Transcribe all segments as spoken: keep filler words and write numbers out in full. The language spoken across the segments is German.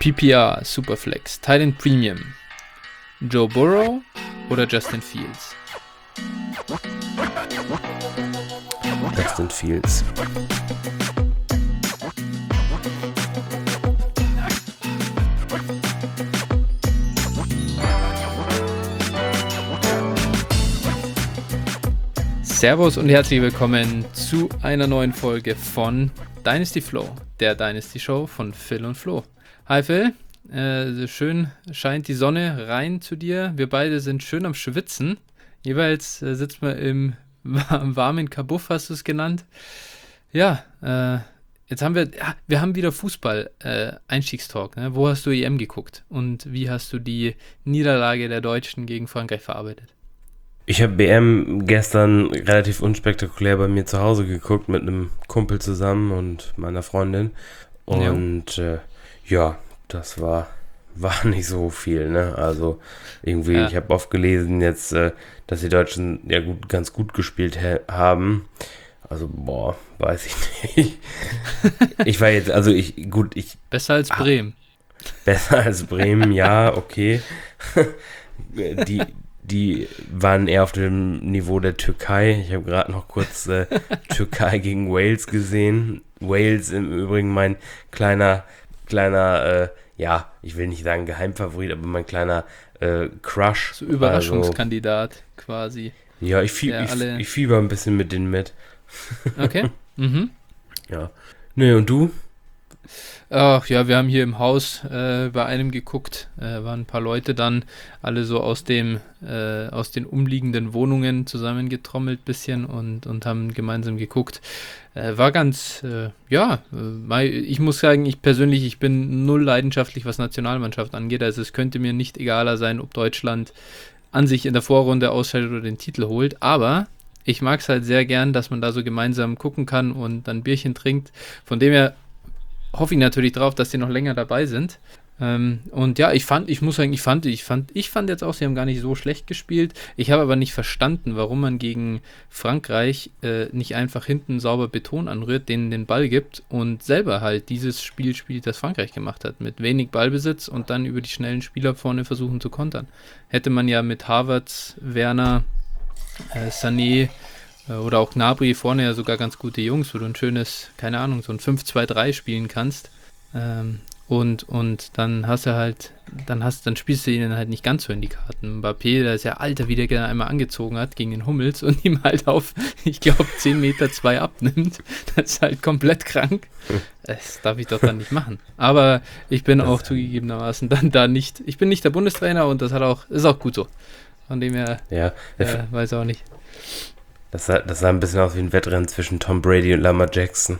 P P R, Superflex, Tight End Premium, Joe Burrow oder Justin Fields? Justin Fields. Servus und herzlich willkommen zu einer neuen Folge von Dynasty Flow, der Dynasty Show von Phil und Flo. Hi Phil, äh, schön scheint die Sonne rein zu dir. Wir beide sind schön am Schwitzen. Jeweils äh, sitzt man im warmen Kabuff, hast du es genannt. Ja, äh, jetzt haben wir, ja, wir haben wieder Fußball-Einstiegstalk. Äh, ne? Wo hast du E M geguckt und wie hast du die Niederlage der Deutschen gegen Frankreich verarbeitet? Ich habe B M gestern relativ unspektakulär bei mir zu Hause geguckt, mit einem Kumpel zusammen und meiner Freundin. Und ja, äh, ja das war, war nicht so viel, ne? Also irgendwie, ja. Ich habe oft gelesen jetzt, äh, dass die Deutschen ja gut, ganz gut gespielt ha- haben. Also, boah, weiß ich nicht. Ich war jetzt, also ich, gut, ich... Besser als Bremen. Ah, besser als Bremen, ja, okay. Die... Die waren eher auf dem Niveau der Türkei. Ich habe gerade noch kurz äh, Türkei gegen Wales gesehen. Wales im Übrigen mein kleiner, kleiner, äh, ja, ich will nicht sagen Geheimfavorit, aber mein kleiner äh, Crush. So Überraschungskandidat also, quasi. Ja, ich, fie- ich, ich fieber ein bisschen mit denen mit. Okay. Mhm. Ja. Nee, und du? Ach ja, wir haben hier im Haus äh, bei einem geguckt, äh, waren ein paar Leute dann, alle so aus dem, äh, aus den umliegenden Wohnungen zusammengetrommelt bisschen und, und haben gemeinsam geguckt. Äh, war ganz, äh, ja, äh, ich muss sagen, ich persönlich, ich bin null leidenschaftlich, was Nationalmannschaft angeht, also es könnte mir nicht egaler sein, ob Deutschland an sich in der Vorrunde ausscheidet oder den Titel holt, aber ich mag es halt sehr gern, dass man da so gemeinsam gucken kann und dann Bierchen trinkt, von dem her hoffe ich natürlich drauf, dass die noch länger dabei sind. Ähm, und ja, ich fand, ich muss sagen, ich fand, ich fand, ich fand jetzt auch, sie haben gar nicht so schlecht gespielt. Ich habe aber nicht verstanden, warum man gegen Frankreich äh, nicht einfach hinten sauber Beton anrührt, denen den Ball gibt und selber halt dieses Spiel spielt, das Frankreich gemacht hat, mit wenig Ballbesitz und dann über die schnellen Spieler vorne versuchen zu kontern. Hätte man ja mit Havertz, Werner, äh, Sané oder auch Gnabry vorne ja sogar ganz gute Jungs, wo du ein schönes, keine Ahnung, so ein fünf zwei drei spielen kannst. Ähm, und, und dann hast du halt, dann hast dann spielst du ihnen halt nicht ganz so in die Karten. Mbappé, der ist ja alter, wie der gerne einmal angezogen hat gegen den Hummels und ihm halt auf, ich glaube, zehn Meter zwei abnimmt. Das ist halt komplett krank. Das darf ich doch dann nicht machen. Aber ich bin das auch zugegebenermaßen dann da nicht, ich bin nicht der Bundestrainer und das hat auch, ist auch gut so. Von dem her, ja, äh, weiß auch nicht. Das sah, das sah ein bisschen aus wie ein Wettrennen zwischen Tom Brady und Lamar Jackson.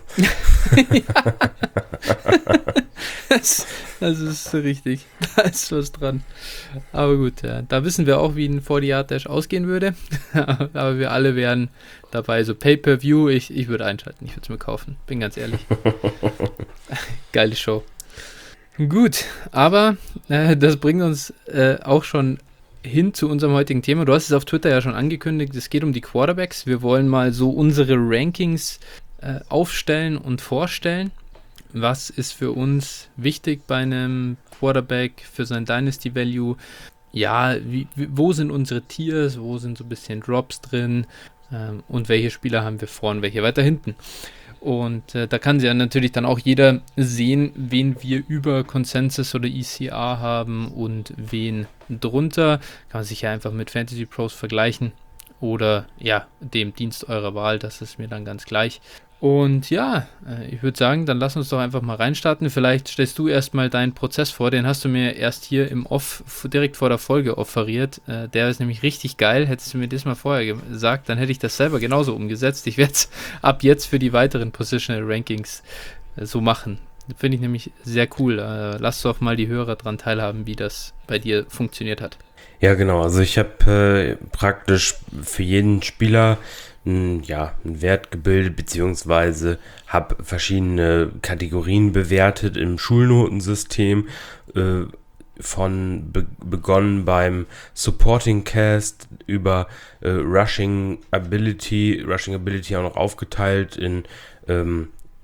das, das ist richtig. Da ist was dran. Aber gut, ja, da wissen wir auch, wie ein vierzig Yard Dash ausgehen würde. Aber wir alle wären dabei. So Pay-Per-View, ich, ich würde einschalten. Ich würde es mir kaufen. Bin ganz ehrlich. Geile Show. Gut, aber äh, das bringt uns äh, auch schon hin zu unserem heutigen Thema. Du hast es auf Twitter ja schon angekündigt, es geht um die Quarterbacks. Wir wollen mal so unsere Rankings äh, aufstellen und vorstellen. Was ist für uns wichtig bei einem Quarterback für sein Dynasty Value? Ja, wie, wo sind unsere Tiers? Wo sind so ein bisschen Drops drin? Ähm, und welche Spieler haben wir vorne, welche weiter hinten? Und äh, da kann ja natürlich dann auch jeder sehen, wen wir über Consensus oder E C R haben und wen drunter. Kann man sich ja einfach mit Fantasy Pros vergleichen oder ja, dem Dienst eurer Wahl, das ist mir dann ganz gleich. Und ja, äh, ich würde sagen, dann lass uns doch einfach mal reinstarten. Vielleicht stellst du erstmal deinen Prozess vor, den hast du mir erst hier im Off, direkt vor der Folge offeriert. Äh, der ist nämlich richtig geil. Hättest du mir das mal vorher gesagt, dann hätte ich das selber genauso umgesetzt. Ich werde es ab jetzt für die weiteren Positional Rankings äh, so machen. Finde ich nämlich sehr cool. Äh, lass doch mal die Hörer dran teilhaben, wie das bei dir funktioniert hat. Ja, genau. Also ich habe äh, praktisch für jeden Spieler n, ja, einen Wert gebildet, beziehungsweise habe verschiedene Kategorien bewertet im Schulnotensystem, äh, von be- begonnen beim Supporting Cast über äh, Rushing Ability, Rushing Ability auch noch aufgeteilt in ähm,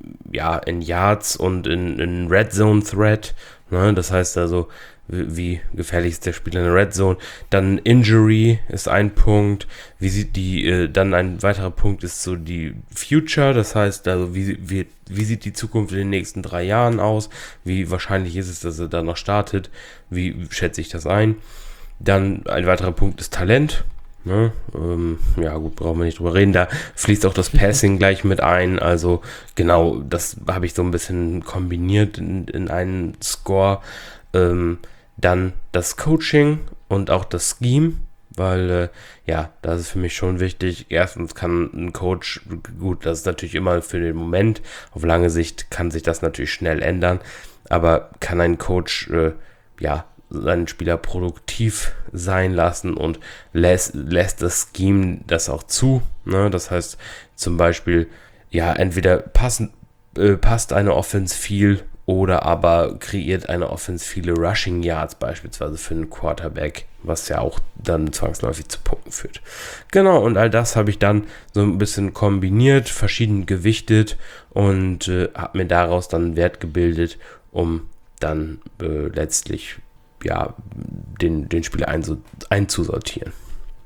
ja, in Yards und in, in Red Zone Threat, ne? Das heißt also, wie, wie gefährlich ist der Spieler in der Red Zone. Dann Injury ist ein Punkt. Wie sieht die, äh, dann ein weiterer Punkt ist so die Future, das heißt also, wie, wie, wie sieht die Zukunft in den nächsten drei Jahren aus? Wie wahrscheinlich ist es, dass er da noch startet? Wie schätze ich das ein? Dann ein weiterer Punkt ist Talent. Ne? Ähm, ja gut, brauchen wir nicht drüber reden. Da fließt auch das Passing gleich mit ein. Also genau, das habe ich so ein bisschen kombiniert in, in einen Score. Ähm, dann das Coaching und auch das Scheme, weil äh, ja, das ist für mich schon wichtig. Erstens kann ein Coach, gut, das ist natürlich immer für den Moment, auf lange Sicht kann sich das natürlich schnell ändern, aber kann ein Coach äh, ja seinen Spieler produktiv sein lassen und lässt, lässt das Scheme das auch zu. Ne? Das heißt zum Beispiel, ja, entweder passen, äh, passt eine Offense viel oder aber kreiert eine Offense viele Rushing Yards beispielsweise für einen Quarterback, was ja auch dann zwangsläufig zu Punkten führt. Genau, und all das habe ich dann so ein bisschen kombiniert, verschieden gewichtet und äh, habe mir daraus dann einen Wert gebildet, um dann äh, letztlich ja, den, den Spieler einzu, einzusortieren.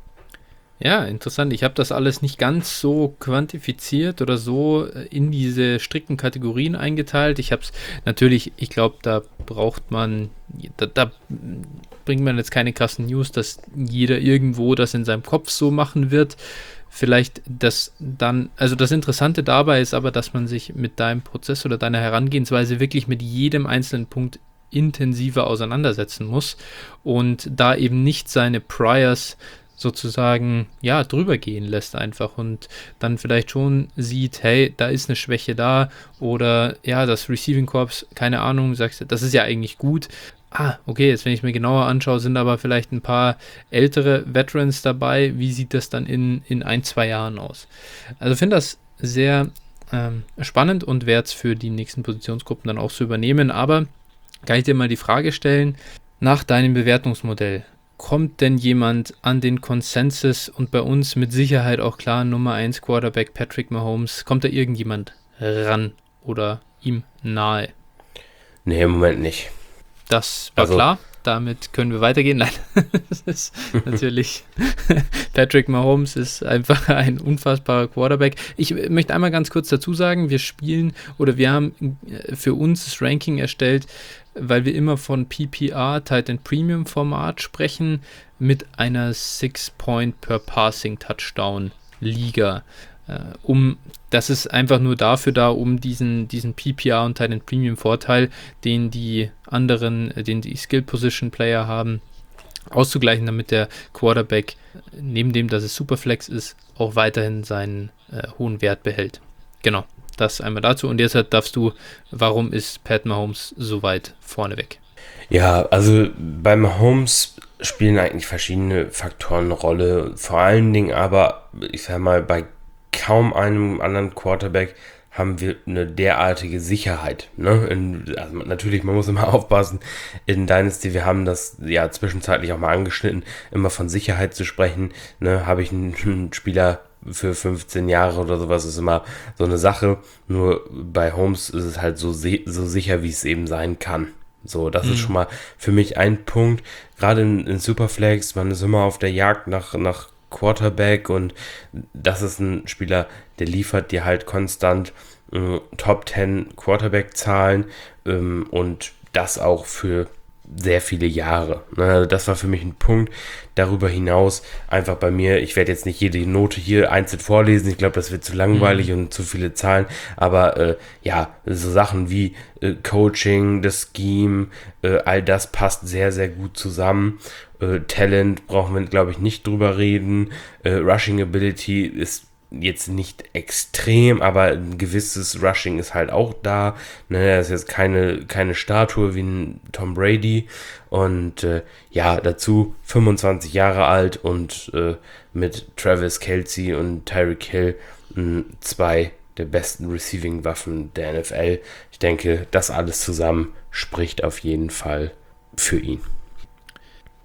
Ja, interessant. Ich habe das alles nicht ganz so quantifiziert oder so in diese strikten Kategorien eingeteilt. Ich habe es natürlich, ich glaube, da braucht man, da, da bringt man jetzt keine krassen News, dass jeder irgendwo das in seinem Kopf so machen wird. Vielleicht das dann, also das Interessante dabei ist aber, dass man sich mit deinem Prozess oder deiner Herangehensweise wirklich mit jedem einzelnen Punkt intensiver auseinandersetzen muss und da eben nicht seine Priors sozusagen, ja, drüber gehen lässt einfach und dann vielleicht schon sieht, hey, da ist eine Schwäche da oder ja, das Receiving Corps, keine Ahnung, sagst du, das ist ja eigentlich gut. Ah, okay, jetzt wenn ich mir genauer anschaue, sind aber vielleicht ein paar ältere Veterans dabei. Wie sieht das dann in, in ein, zwei Jahren aus? Also ich finde das sehr ähm, spannend und werde es für die nächsten Positionsgruppen dann auch so übernehmen, aber kann ich dir mal die Frage stellen, nach deinem Bewertungsmodell, kommt denn jemand an den Consensus und bei uns mit Sicherheit auch klar Nummer eins Quarterback Patrick Mahomes, kommt da irgendjemand ran oder ihm nahe? Nee, im Moment nicht. Das war also klar, damit können wir weitergehen. Nein, das ist natürlich, Patrick Mahomes ist einfach ein unfassbarer Quarterback. Ich möchte einmal ganz kurz dazu sagen, wir spielen oder wir haben für uns das Ranking erstellt, weil wir immer von P P R, Titan Premium Format sprechen, mit einer six Point per Passing Touchdown Liga. Äh, um, das ist einfach nur dafür da, um diesen, diesen P P R und Titan Premium Vorteil, den die anderen, den die Skill Position Player haben, auszugleichen, damit der Quarterback, neben dem, dass es Superflex ist, auch weiterhin seinen äh, hohen Wert behält. Genau. Das einmal dazu und deshalb darfst du, warum ist Pat Mahomes so weit vorne weg? Ja, also bei Mahomes spielen eigentlich verschiedene Faktoren eine Rolle, vor allen Dingen aber, ich sag mal, bei kaum einem anderen Quarterback haben wir eine derartige Sicherheit. Ne? In, also natürlich, man muss immer aufpassen, in Dynasty, wir haben das ja zwischenzeitlich auch mal angeschnitten, immer von Sicherheit zu sprechen. Ne? Habe ich einen, einen Spieler für fünfzehn Jahre oder sowas, ist immer so eine Sache. Nur bei Holmes ist es halt so, so sicher, wie es eben sein kann. So, das mhm. ist schon mal für mich ein Punkt. Gerade in, in Superflex, man ist immer auf der Jagd nach, nach Quarterback und das ist ein Spieler, der liefert dir halt konstant äh, Top zehn Quarterback-Zahlen ähm, und das auch für sehr viele Jahre. Ne? Das war für mich ein Punkt. Darüber hinaus einfach bei mir, ich werde jetzt nicht jede Note hier einzeln vorlesen, ich glaube, das wird zu langweilig mhm. und zu viele Zahlen, aber äh, ja, so Sachen wie äh, Coaching, das Scheme, äh, all das passt sehr, sehr gut zusammen. Äh, Talent brauchen wir, glaube ich, nicht drüber reden. Äh, Rushing Ability ist jetzt nicht extrem, aber ein gewisses Rushing ist halt auch da. Ne, er ist jetzt keine, keine Statue wie ein Tom Brady. Und äh, ja, dazu fünfundzwanzig Jahre alt und äh, mit Travis Kelce und Tyreek Hill mh, zwei der besten Receiving-Waffen der N F L. Ich denke, das alles zusammen spricht auf jeden Fall für ihn.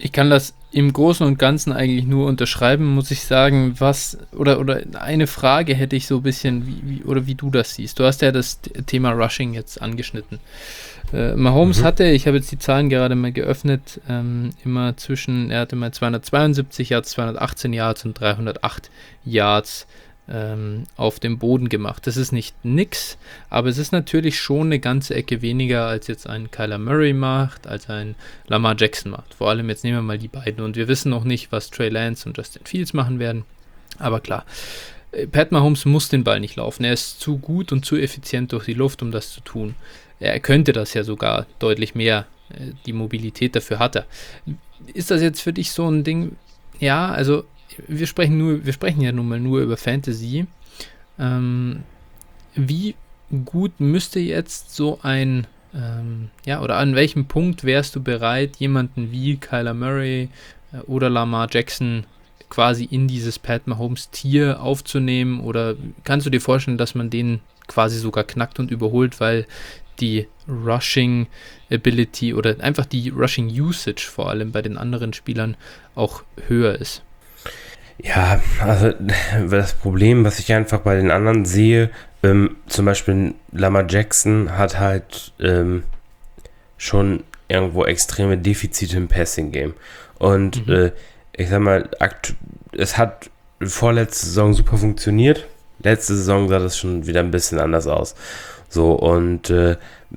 Ich kann das im Großen und Ganzen eigentlich nur unterschreiben, muss ich sagen, was, oder, oder eine Frage hätte ich so ein bisschen, wie, wie, oder wie du das siehst. Du hast ja das Thema Rushing jetzt angeschnitten. Äh, Mahomes mhm. hatte, ich habe jetzt die Zahlen gerade mal geöffnet, ähm, immer zwischen, er hatte mal zweihundertzweiundsiebzig Yards, zweihundertachtzehn Yards und dreihundertacht Yards ähm, auf dem Boden gemacht. Das ist nicht nix, aber es ist natürlich schon eine ganze Ecke weniger, als jetzt ein Kyler Murray macht, als ein Lamar Jackson macht. Vor allem jetzt nehmen wir mal die beiden und wir wissen noch nicht, was Trey Lance und Justin Fields machen werden, aber klar. Pat Mahomes muss den Ball nicht laufen. Er ist zu gut und zu effizient durch die Luft, um das zu tun. Er könnte das ja sogar deutlich mehr. Die Mobilität dafür hat er. Ist das jetzt für dich so ein Ding? Ja, also wir sprechen nur, wir sprechen ja nun mal nur über Fantasy. Ähm, wie gut müsste jetzt so ein, ähm, ja, oder an welchem Punkt wärst du bereit, jemanden wie Kyler Murray äh, oder Lamar Jackson quasi in dieses Pat Mahomes Tier aufzunehmen, oder kannst du dir vorstellen, dass man den quasi sogar knackt und überholt, weil die Rushing Ability oder einfach die Rushing Usage vor allem bei den anderen Spielern auch höher ist? Ja, also das Problem, was ich einfach bei den anderen sehe, ähm, zum Beispiel Lamar Jackson hat halt ähm, schon irgendwo extreme Defizite im Passing-Game. Und mhm. äh, ich sag mal, aktu- es hat vorletzte Saison super funktioniert. Letzte Saison sah das schon wieder ein bisschen anders aus. So, und äh,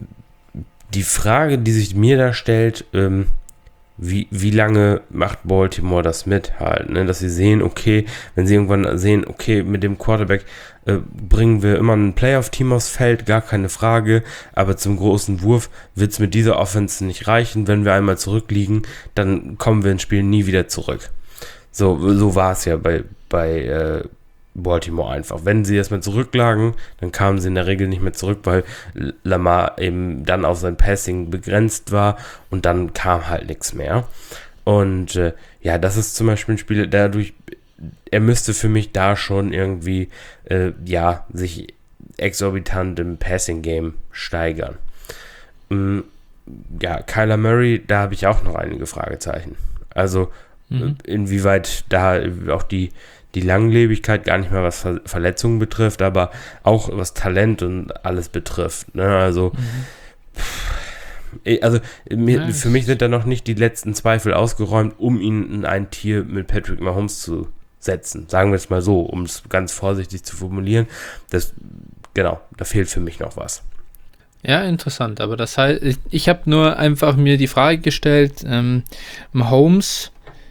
die Frage, die sich mir da stellt, ähm, wie, wie lange macht Baltimore das mit halt, ne? Dass sie sehen, okay, wenn sie irgendwann sehen, okay, mit dem Quarterback äh, bringen wir immer ein Playoff-Team aufs Feld, gar keine Frage, aber zum großen Wurf wird es mit dieser Offense nicht reichen. Wenn wir einmal zurückliegen, dann kommen wir ins Spiel nie wieder zurück. So, so war es ja bei, bei äh, Baltimore einfach. Wenn sie erstmal zurücklagen, dann kamen sie in der Regel nicht mehr zurück, weil Lamar eben dann auf sein Passing begrenzt war und dann kam halt nichts mehr. Und äh, ja, das ist zum Beispiel ein Spiel, dadurch, er müsste für mich da schon irgendwie, äh, ja, sich exorbitant im Passing-Game steigern. Ähm, ja, Kyler Murray, da habe ich auch noch einige Fragezeichen. Also, mhm. inwieweit da auch die die Langlebigkeit gar nicht mehr was Ver- Verletzungen betrifft, aber auch was Talent und alles betrifft. Ne? Also, mhm. pff, also mir, nice. Für mich sind da noch nicht die letzten Zweifel ausgeräumt, um ihn in ein Tier mit Patrick Mahomes zu setzen. Sagen wir es mal so, um es ganz vorsichtig zu formulieren. Das, genau, da fehlt für mich noch was. Ja, interessant. Aber das heißt, ich, ich habe nur einfach mir die Frage gestellt, ähm, Mahomes,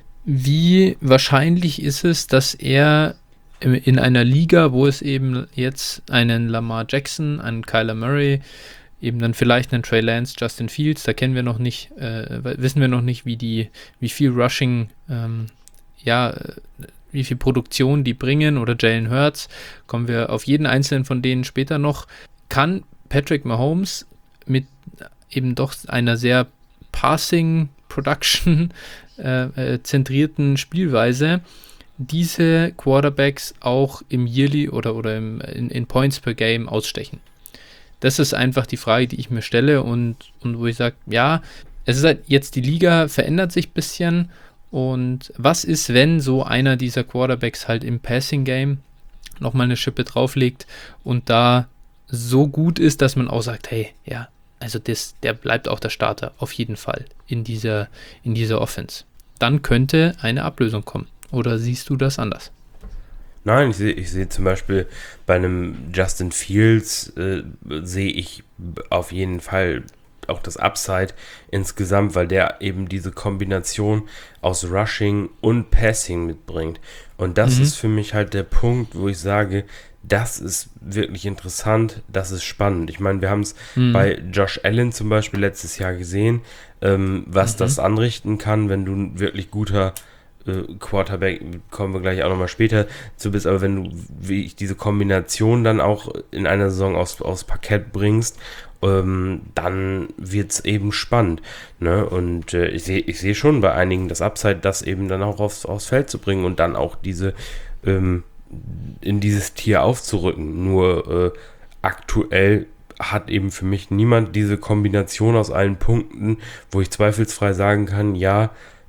wie wahrscheinlich ist es, dass er in einer Liga, wo es eben jetzt einen Lamar Jackson, einen Kyler Murray, eben dann vielleicht einen Trey Lance, Justin Fields, da kennen wir noch nicht, äh, wissen wir noch nicht, wie die, wie viel Rushing, ähm, ja, wie viel Produktion die bringen, oder Jalen Hurts, kommen wir auf jeden einzelnen von denen später noch. Kann Patrick Mahomes mit eben doch einer sehr Passing Production äh, äh, zentrierten Spielweise diese Quarterbacks auch im Yearly oder, oder im, in, in Points per Game ausstechen? Das ist einfach die Frage, die ich mir stelle, und, und wo ich sage, ja, es ist halt jetzt, die Liga verändert sich ein bisschen, und was ist, wenn so einer dieser Quarterbacks halt im Passing Game nochmal eine Schippe drauflegt und da so gut ist, dass man auch sagt, hey, ja, also das, der bleibt auch der Starter, auf jeden Fall, in dieser, in dieser Offense. Dann könnte eine Ablösung kommen. Oder siehst du das anders? Nein, ich sehe ich sehe zum Beispiel bei einem Justin Fields, äh, sehe ich auf jeden Fall auch das Upside insgesamt, weil der eben diese Kombination aus Rushing und Passing mitbringt. Und das mhm. ist für mich halt der Punkt, wo ich sage, das ist wirklich interessant, das ist spannend. Ich meine, wir haben es mhm. bei Josh Allen zum Beispiel letztes Jahr gesehen, ähm, was mhm. das anrichten kann, wenn du ein wirklich guter äh, Quarterback, kommen wir gleich auch nochmal später zu bist, aber wenn du wie ich diese Kombination dann auch in einer Saison aufs, aufs Parkett bringst, ähm, dann wird es eben spannend. Ne? Und äh, ich sehe ich seh schon bei einigen das Upside, das eben dann auch aufs, aufs Feld zu bringen und dann auch diese ähm, in dieses Tier aufzurücken. Nur äh, aktuell hat eben für mich niemand diese Kombination aus allen Punkten, wo ich zweifelsfrei sagen kann, ja,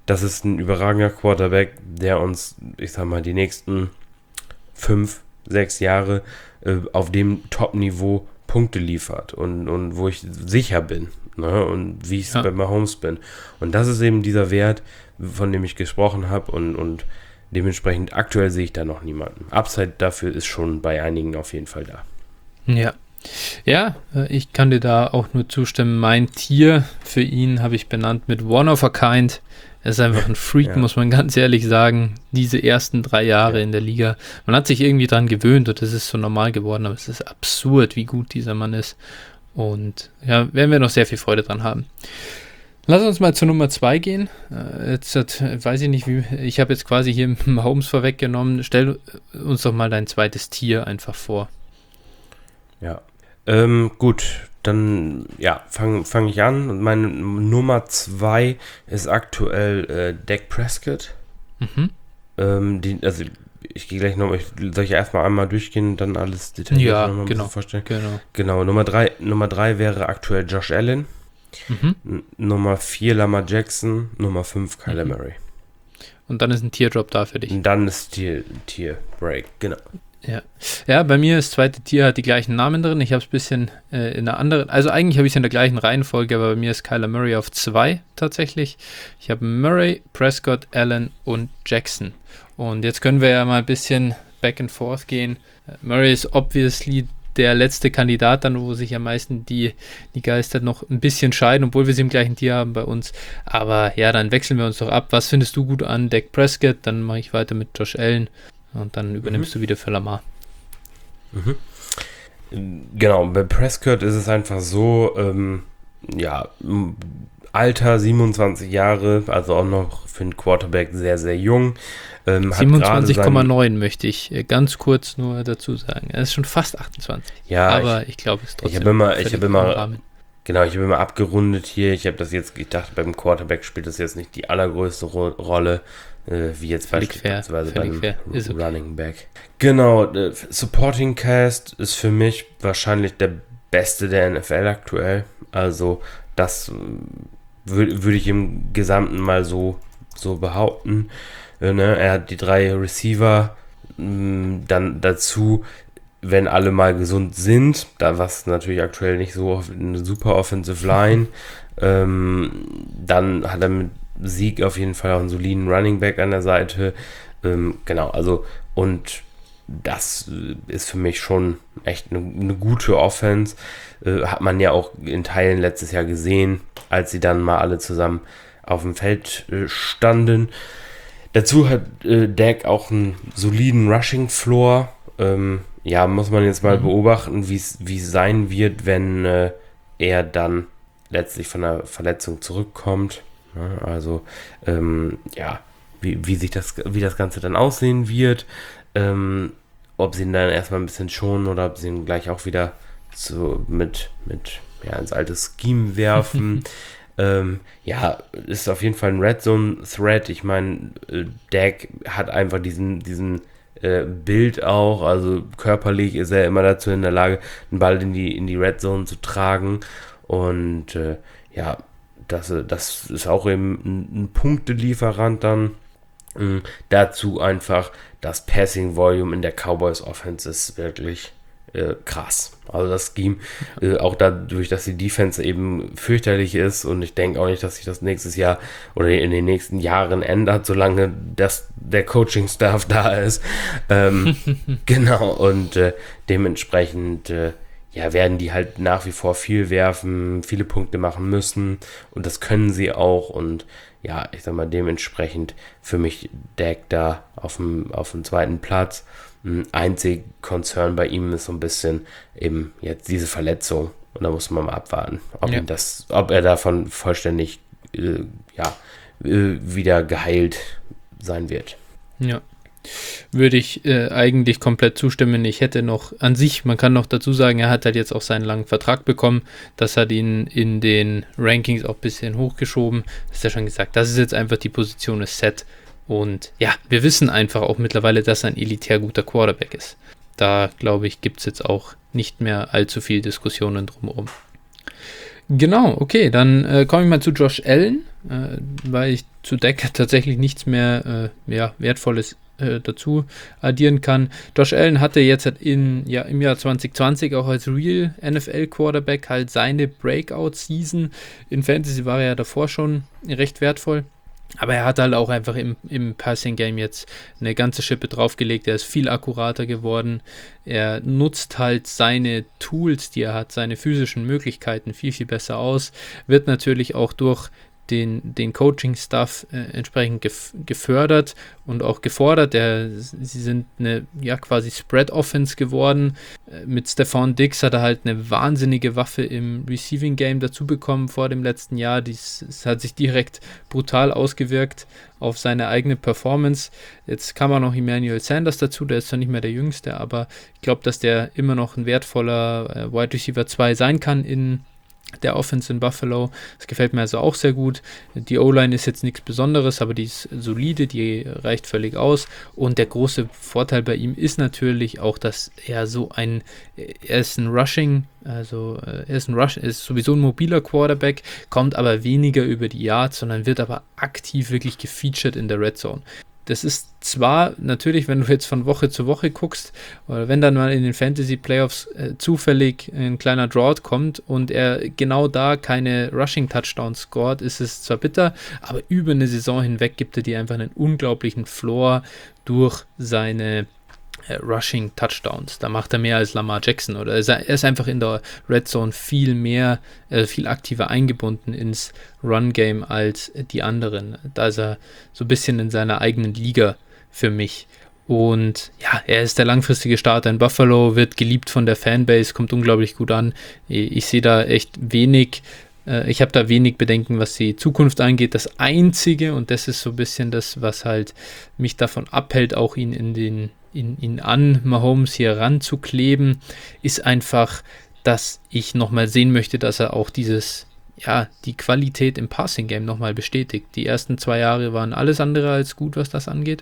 das ist ein überragender Quarterback, der uns, ich sag mal, die nächsten fünf, sechs Jahre äh, auf dem Top-Niveau Punkte liefert und, und wo ich sicher bin, ne? Und wie ich es ja. bei Mahomes bin. Und das ist eben dieser Wert, von dem ich gesprochen habe und, und dementsprechend aktuell sehe ich da noch niemanden. Upside dafür ist schon bei einigen auf jeden Fall da. Ja. Ja, ich kann dir da auch nur zustimmen. Mein Tier für ihn habe ich benannt mit One of a Kind. Er ist einfach ein Freak, ja. muss man ganz ehrlich sagen. Diese ersten drei Jahre ja. in der Liga. Man hat sich irgendwie dran gewöhnt und das ist so normal geworden, aber es ist absurd, wie gut dieser Mann ist. Und ja, werden wir noch sehr viel Freude dran haben. Lass uns mal zur Nummer zwei gehen. Jetzt hat, weiß ich nicht, wie, ich habe jetzt quasi hier Mahomes vorweggenommen. Stell uns doch mal dein zweites Tier einfach vor. Ja, ähm, gut, dann ja, fange fang ich an. Und meine Nummer zwei ist aktuell äh, Dak Prescott. Mhm. Ähm, die, also ich gehe gleich noch, ich, soll ich erstmal einmal durchgehen und dann alles detailliert ja, noch mal ein genau, bisschen vorstellen? Genau. Genau, Nummer drei, Nummer drei wäre aktuell Josh Allen. Mhm. N- Nummer vier Lamar Jackson. Nummer fünf Kyler mhm. Murray. Und dann ist ein Teardrop da für dich. Und dann ist Tier, Tier Break, genau. Ja. ja, bei mir das zweite Tier hat die gleichen Namen drin. Ich habe es ein bisschen äh, in einer anderen, also eigentlich habe ich es in der gleichen Reihenfolge, aber bei mir ist Kyler Murray auf zwei tatsächlich. Ich habe Murray, Prescott, Allen und Jackson. Und jetzt können wir ja mal ein bisschen back and forth gehen. Murray ist obviously der letzte Kandidat dann, wo sich am meisten die, die Geister noch ein bisschen scheiden, obwohl wir sie im gleichen Tier haben bei uns. Aber ja, dann wechseln wir uns doch ab. Was findest du gut an Dak Prescott? Dann mache ich weiter mit Josh Allen. Und dann übernimmst mhm. du wieder für Lamar. Mhm. Genau, bei Prescott ist es einfach so, ähm, ja, Alter siebenundzwanzig Jahre, also auch noch für einen Quarterback sehr, sehr jung. Ähm, siebenundzwanzig Komma neun möchte ich ganz kurz nur dazu sagen. Er ist schon fast achtundzwanzig. Ja, aber ich, ich glaube, es ist trotzdem. Ich habe immer, ich habe immer, genau, ich habe immer abgerundet hier. Ich habe das jetzt, ich dachte, beim Quarterback spielt das jetzt nicht die allergrößte Ro- Rolle. Äh, wie jetzt beispielsweise beim okay. Running Back. Genau, äh, Supporting Cast ist für mich wahrscheinlich der beste der N F L aktuell. Also das äh, würde würd ich im Gesamten mal so, so behaupten. Äh, ne? Er hat die drei Receiver, mh, dann dazu, wenn alle mal gesund sind, da was natürlich aktuell nicht so eine super Offensive Line, ähm, dann hat er mit Sieg auf jeden Fall auch einen soliden Running Back an der Seite. Ähm, genau, also und das ist für mich schon echt eine, eine gute Offense. Äh, hat man ja auch in Teilen letztes Jahr gesehen, als sie dann mal alle zusammen auf dem Feld äh, standen. Dazu hat äh, Dak auch einen soliden Rushing Floor. Ähm, ja, muss man jetzt mal mhm. beobachten, wie es sein wird, wenn äh, er dann letztlich von der Verletzung zurückkommt. Also, ähm, ja, wie, wie sich das, wie das Ganze dann aussehen wird, ähm, ob sie ihn dann erstmal ein bisschen schonen oder ob sie ihn gleich auch wieder so mit, mit, ja, ins alte Scheme werfen. ähm, ja, ist auf jeden Fall ein Red Zone Threat. Ich meine, äh, Dak hat einfach diesen, diesen äh, Bild auch, also körperlich ist er immer dazu in der Lage, einen Ball in die, in die Red Zone zu tragen und, äh, ja, Das, das ist auch eben ein, ein Punktelieferant dann. Ähm, dazu einfach das Passing Volume in der Cowboys Offense ist wirklich äh, krass. Also das Scheme, äh, auch dadurch, dass die Defense eben fürchterlich ist und ich denke auch nicht, dass sich das nächstes Jahr oder in den nächsten Jahren ändert, solange das, der Coaching-Staff da ist. Ähm, genau, und äh, dementsprechend äh, ja, werden die halt nach wie vor viel werfen, viele Punkte machen müssen und das können sie auch und ja, ich sag mal, dementsprechend für mich Dak da auf dem, auf dem zweiten Platz. Einzig Concern bei ihm ist so ein bisschen eben jetzt diese Verletzung und da muss man mal abwarten, ob, ja. ihm das, ob er davon vollständig äh, ja, äh, wieder geheilt sein wird. Ja. Würde ich äh, eigentlich komplett zustimmen. Ich hätte noch an sich, man kann noch dazu sagen, er hat halt jetzt auch seinen langen Vertrag bekommen. Das hat ihn in den Rankings auch ein bisschen hochgeschoben. Das ist ja schon gesagt. Das ist jetzt einfach die Position ist set. Und ja, wir wissen einfach auch mittlerweile, dass er ein elitär guter Quarterback ist. Da, glaube ich, gibt es jetzt auch nicht mehr allzu viel Diskussionen drumherum. Genau, okay, dann äh, komme ich mal zu Josh Allen. äh, weil ich zu Dak tatsächlich nichts mehr äh, ja, Wertvolles äh, dazu addieren kann. Josh Allen hatte jetzt in, ja, im Jahr zwanzig zwanzig auch als Real N F L-Quarterback halt seine Breakout-Season. In Fantasy war er ja davor schon recht wertvoll. Aber er hat halt auch einfach im, im Passing-Game jetzt eine ganze Schippe draufgelegt. Er ist viel akkurater geworden. Er nutzt halt seine Tools, die er hat, seine physischen Möglichkeiten viel, viel besser aus. Wird natürlich auch durch den, den Coaching-Stuff äh, entsprechend gef- gefördert und auch gefordert. Der, sie sind eine ja quasi Spread-Offense geworden. Äh, mit Stephon Diggs hat er halt eine wahnsinnige Waffe im Receiving-Game dazu bekommen vor dem letzten Jahr. Dies, das hat sich direkt brutal ausgewirkt auf seine eigene Performance. Jetzt kam auch noch Emmanuel Sanders dazu, der ist zwar nicht mehr der Jüngste, aber ich glaube, dass der immer noch ein wertvoller äh, Wide Receiver zwei sein kann in der Offense in Buffalo. Das gefällt mir also auch sehr gut. Die O-Line ist jetzt nichts Besonderes, aber die ist solide, die reicht völlig aus. Und der große Vorteil bei ihm ist natürlich auch, dass er so ein, er ist ein Rushing, also er ist ein Rush, er ist sowieso ein mobiler Quarterback, kommt aber weniger über die Yards, sondern wird aber aktiv wirklich gefeatured in der Red Zone. Das ist zwar natürlich, wenn du jetzt von Woche zu Woche guckst, oder wenn dann mal in den Fantasy Playoffs äh, zufällig ein kleiner Drought kommt und er genau da keine Rushing-Touchdowns scored, ist es zwar bitter, aber über eine Saison hinweg gibt er dir einfach einen unglaublichen Floor durch seine äh, Rushing-Touchdowns. Da macht er mehr als Lamar Jackson, oder er ist einfach in der Red Zone viel mehr, äh, viel aktiver eingebunden ins Run-Game als die anderen. Da ist er so ein bisschen in seiner eigenen Liga für mich. Und ja, er ist der langfristige Starter in Buffalo, wird geliebt von der Fanbase, kommt unglaublich gut an. Ich sehe da echt wenig, äh, ich habe da wenig Bedenken, was die Zukunft angeht. Das Einzige, und das ist so ein bisschen das, was halt mich davon abhält, auch ihn in den, in, ihn an Mahomes hier ranzukleben, ist einfach, dass ich nochmal sehen möchte, dass er auch dieses ja, die Qualität im Passing-Game nochmal bestätigt. Die ersten zwei Jahre waren alles andere als gut, was das angeht.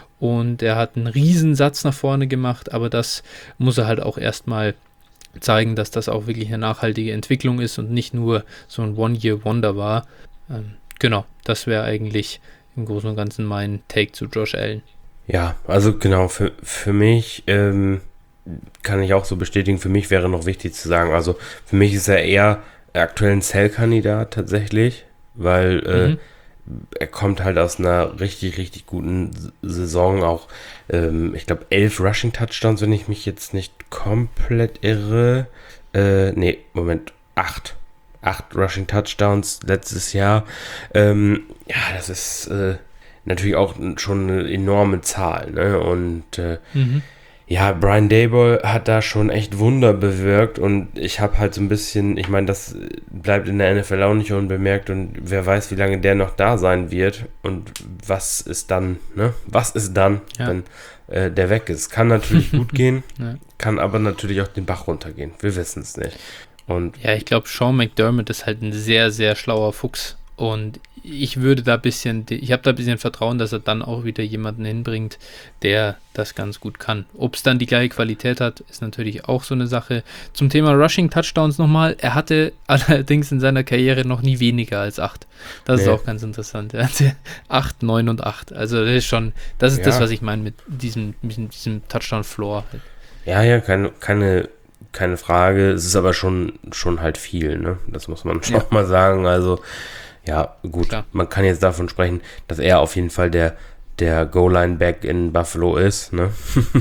Und er hat einen Riesensatz nach vorne gemacht, aber das muss er halt auch erstmal zeigen, dass das auch wirklich eine nachhaltige Entwicklung ist und nicht nur so ein One-Year-Wonder war. Ähm, genau, das wäre eigentlich im Großen und Ganzen mein Take zu Josh Allen. Ja, also genau, für, für mich ähm, kann ich auch so bestätigen, für mich wäre noch wichtig zu sagen, also für mich ist er eher aktuell ein Sell-Kandidat tatsächlich, weil äh, mhm. er kommt halt aus einer richtig, richtig guten Saison, auch ähm, ich glaube elf Rushing-Touchdowns, wenn ich mich jetzt nicht komplett irre. Äh, nee, Moment, acht. Acht Rushing-Touchdowns letztes Jahr. Ähm, ja, das ist äh, natürlich auch schon eine enorme Zahl, ne? Und äh, mhm. ja, Brian Daboll hat da schon echt Wunder bewirkt und ich habe halt so ein bisschen, ich meine, das bleibt in der N F L auch nicht unbemerkt und wer weiß, wie lange der noch da sein wird und was ist dann, ne? Was ist dann, ja. wenn äh, der weg ist? Kann natürlich gut gehen, ja. kann aber natürlich auch den Bach runtergehen. Wir wissen es nicht. Und ja, ich glaube, Sean McDermott ist halt ein sehr, sehr schlauer Fuchs und ich würde da ein bisschen, ich habe da ein bisschen Vertrauen, dass er dann auch wieder jemanden hinbringt, der das ganz gut kann. Ob es dann die gleiche Qualität hat, ist natürlich auch so eine Sache. Zum Thema Rushing Touchdowns nochmal, er hatte allerdings in seiner Karriere noch nie weniger als acht. Das nee. ist auch ganz interessant. Er hatte acht, neun und acht. Also das ist schon, das ist ja. das, was ich meine mit diesem, mit diesem Touchdown-Floor. Ja, ja, keine, keine, keine Frage. Es ist aber schon, schon halt viel, ne? Das muss man schon ja. mal sagen. Also ja, gut, Klar. man kann jetzt davon sprechen, dass er auf jeden Fall der, der Goal-Line-Back in Buffalo ist, ne?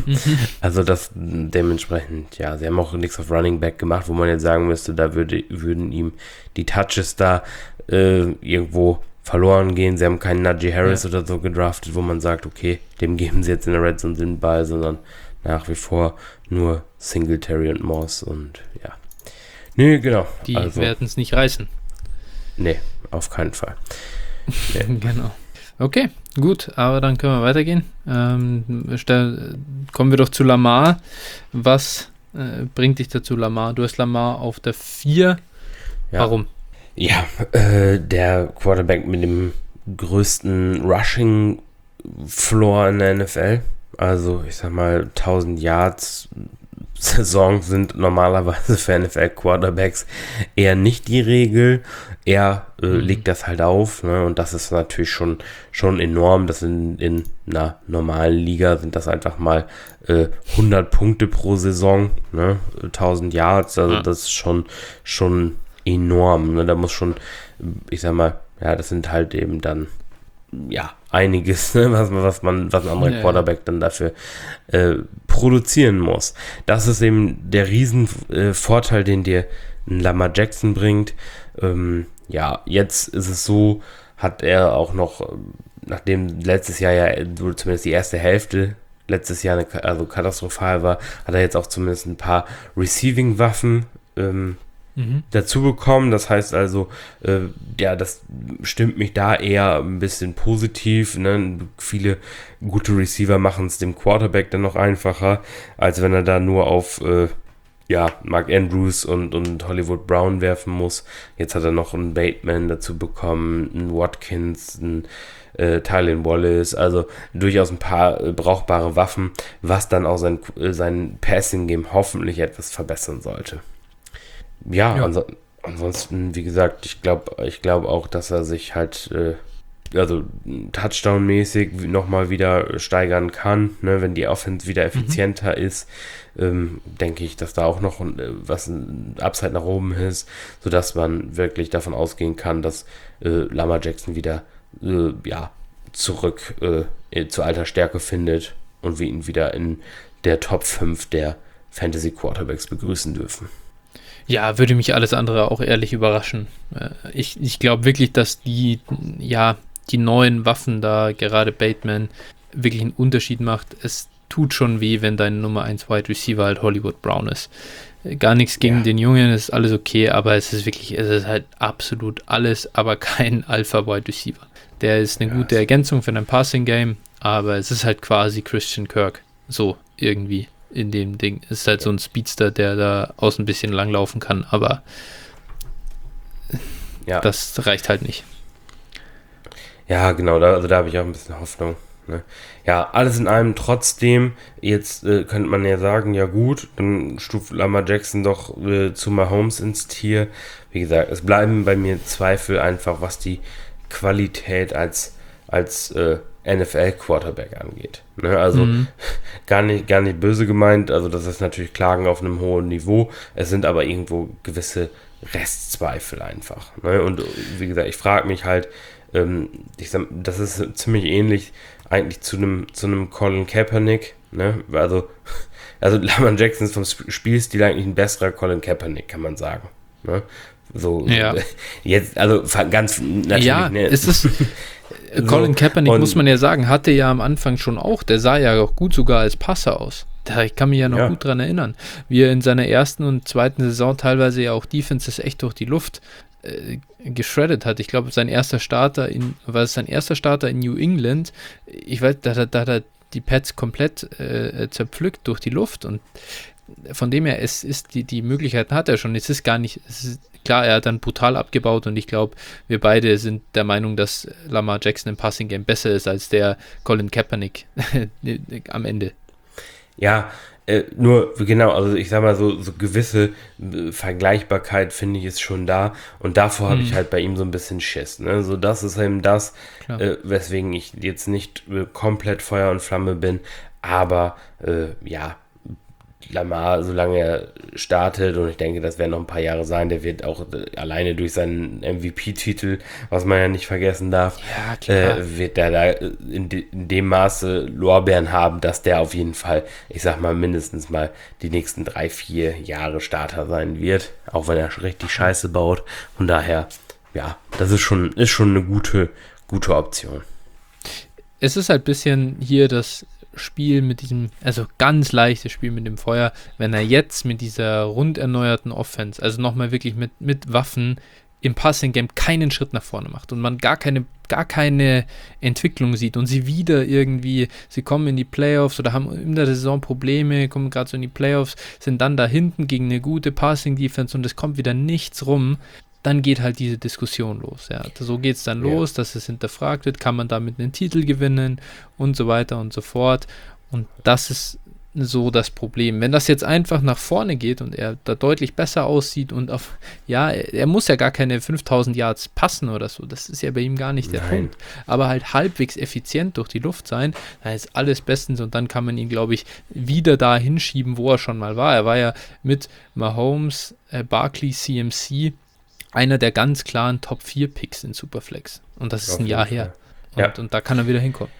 Also das dementsprechend, ja, sie haben auch nichts auf Running Back gemacht, wo man jetzt sagen müsste, da würde, würden ihm die Touches da äh, irgendwo verloren gehen. Sie haben keinen Najee Harris ja. oder so gedraftet, wo man sagt, okay, dem geben sie jetzt in der Red Zone den Ball, sondern nach wie vor nur Singletary und Moss und ja. Nee, genau. Die also, werden es nicht reißen. Nee, auf keinen Fall. Nee. Genau. Okay, gut, aber dann können wir weitergehen. Ähm, stell, kommen wir doch zu Lamar. Was äh, bringt dich dazu, Lamar? Du hast Lamar auf der vier. Ja. Warum? Ja, äh, der Quarterback mit dem größten Rushing-Floor in der N F L. Also, ich sag mal, tausend Yards Saison sind normalerweise für N F L-Quarterbacks eher nicht die Regel. Er äh, mhm. legt das halt auf, ne? Und das ist natürlich schon, schon enorm. Das in, in einer normalen Liga sind das einfach mal äh, hundert Punkte pro Saison, ne? tausend Yards, also ja. das ist schon, schon enorm. Ne? Da muss schon, ich sag mal, ja, das sind halt eben dann ja, einiges, ne, was, was man, was ein anderer ja, Quarterback dann dafür äh, produzieren muss. Das ist eben der riesen äh, Vorteil, den dir ein Lamar Jackson bringt. Ähm, ja, jetzt ist es so, hat er auch noch, nachdem letztes Jahr ja zumindest die erste Hälfte letztes Jahr eine, also katastrophal war, hat er jetzt auch zumindest ein paar Receiving-Waffen ähm, Mhm. dazu bekommen. Das heißt also, äh, ja, das stimmt mich da eher ein bisschen positiv. Ne? Viele gute Receiver machen es dem Quarterback dann noch einfacher, als wenn er da nur auf äh, ja, Mark Andrews und, und Hollywood Brown werfen muss. Jetzt hat er noch einen Bateman dazu bekommen, einen Watkins, einen äh, Tylen Wallace, also durchaus ein paar äh, brauchbare Waffen, was dann auch sein, äh, sein Passing-Game hoffentlich etwas verbessern sollte. Ja, ja. Ans- ansonsten, wie gesagt, ich glaube ich glaub auch, dass er sich halt, äh, also Touchdown-mäßig nochmal wieder steigern kann, ne? Wenn die Offense wieder effizienter mhm. ist, ähm, denke ich, dass da auch noch äh, was ein Upside nach oben ist, sodass man wirklich davon ausgehen kann, dass äh, Lamar Jackson wieder äh, ja, zurück äh, zu alter Stärke findet und wir ihn wieder in der Top fünf der Fantasy-Quarterbacks begrüßen dürfen. Ja, würde mich alles andere auch ehrlich überraschen. Ich, ich glaube wirklich, dass die, ja, die neuen Waffen da, gerade Bateman, wirklich einen Unterschied macht. Es tut schon weh, wenn dein Nummer eins Wide Receiver halt Hollywood Brown ist. Gar nichts gegen ja. den Jungen, ist alles okay, aber es ist wirklich, es ist halt absolut alles, aber kein Alpha Wide Receiver. Der ist eine ja, gute Ergänzung für dein Passing Game, aber es ist halt quasi Christian Kirk. So, irgendwie. In dem Ding. Ist halt so ein Speedster, der da außen ein bisschen langlaufen kann, aber ja. das reicht halt nicht. Ja, genau, da, also da habe ich auch ein bisschen Hoffnung. Ne? Ja, alles in allem trotzdem, jetzt äh, könnte man ja sagen, ja gut, dann stuft Lamar Jackson doch äh, zu Mahomes ins Tier. Wie gesagt, es bleiben bei mir Zweifel einfach, was die Qualität als, als äh, N F L-Quarterback angeht. Ne, also mhm. gar nicht, gar nicht böse gemeint, also das ist natürlich Klagen auf einem hohen Niveau, es sind aber irgendwo gewisse Restzweifel einfach. Ne? Und wie gesagt, ich frage mich halt, ähm, ich sag, das ist ziemlich ähnlich eigentlich zu einem zu einem Colin Kaepernick, ne? Also, also Lamar Jackson ist vom Spielstil eigentlich ein besserer Colin Kaepernick, kann man sagen. Ne? So, ja. jetzt, also ganz natürlich. Ja, ne? es ist Colin so, Kaepernick, muss man ja sagen, hatte ja am Anfang schon auch, der sah ja auch gut sogar als Passer aus. Da, ich kann mich ja noch ja. gut dran erinnern, wie er in seiner ersten und zweiten Saison teilweise ja auch Defenses echt durch die Luft äh, geschreddet hat. Ich glaube, sein erster Starter in, war es sein erster Starter in New England, ich weiß, da, da hat er die Pats komplett äh, zerpflückt durch die Luft und von dem her, es ist die, die Möglichkeiten hat er schon. Es ist gar nicht, es ist, klar, er hat dann brutal abgebaut und ich glaube, wir beide sind der Meinung, dass Lamar Jackson im Passing Game besser ist als der Colin Kaepernick am Ende. Ja, äh, nur genau, also ich sag mal, so, so gewisse äh, Vergleichbarkeit finde ich ist schon da und davor habe hm. ich halt bei ihm so ein bisschen Schiss. Ne? So, das ist eben das, äh, weswegen ich jetzt nicht äh, komplett Feuer und Flamme bin, aber äh, ja, Lamar, solange er startet, und ich denke, das werden noch ein paar Jahre sein, der wird auch äh, alleine durch seinen M V P-Titel, was man ja nicht vergessen darf, ja, klar. Äh, wird der da in, de, in dem Maße Lorbeeren haben, dass der auf jeden Fall, ich sag mal, mindestens mal die nächsten drei, vier Jahre Starter sein wird, auch wenn er richtig Scheiße baut. Von daher, ja, das ist schon, ist schon eine gute, gute Option. Es ist halt ein bisschen hier das Spiel mit diesem, also ganz leichtes Spiel mit dem Feuer, wenn er jetzt mit dieser rund erneuerten Offense, also nochmal wirklich mit, mit Waffen im Passing-Game keinen Schritt nach vorne macht und man gar keine, gar keine Entwicklung sieht und sie wieder irgendwie, sie kommen in die Playoffs oder haben in der Saison Probleme, kommen gerade so in die Playoffs, sind dann da hinten gegen eine gute Passing-Defense und es kommt wieder nichts rum, dann geht halt diese Diskussion los. Ja. So geht es dann ja. los, dass es hinterfragt wird, kann man damit einen Titel gewinnen und so weiter und so fort. Und das ist so das Problem. Wenn das jetzt einfach nach vorne geht und er da deutlich besser aussieht und auf, ja, er, er muss ja gar keine fünftausend Yards passen oder so, das ist ja bei ihm gar nicht der Nein. Punkt, aber halt halbwegs effizient durch die Luft sein, dann ist alles bestens und dann kann man ihn, glaube ich, wieder da hinschieben, wo er schon mal war. Er war ja mit Mahomes, äh, Barkley, C M C einer der ganz klaren Top vier Picks in Superflex und das ist Auf ein Jahr jeden her Fall. und, Ja. und da kann er wieder hinkommen.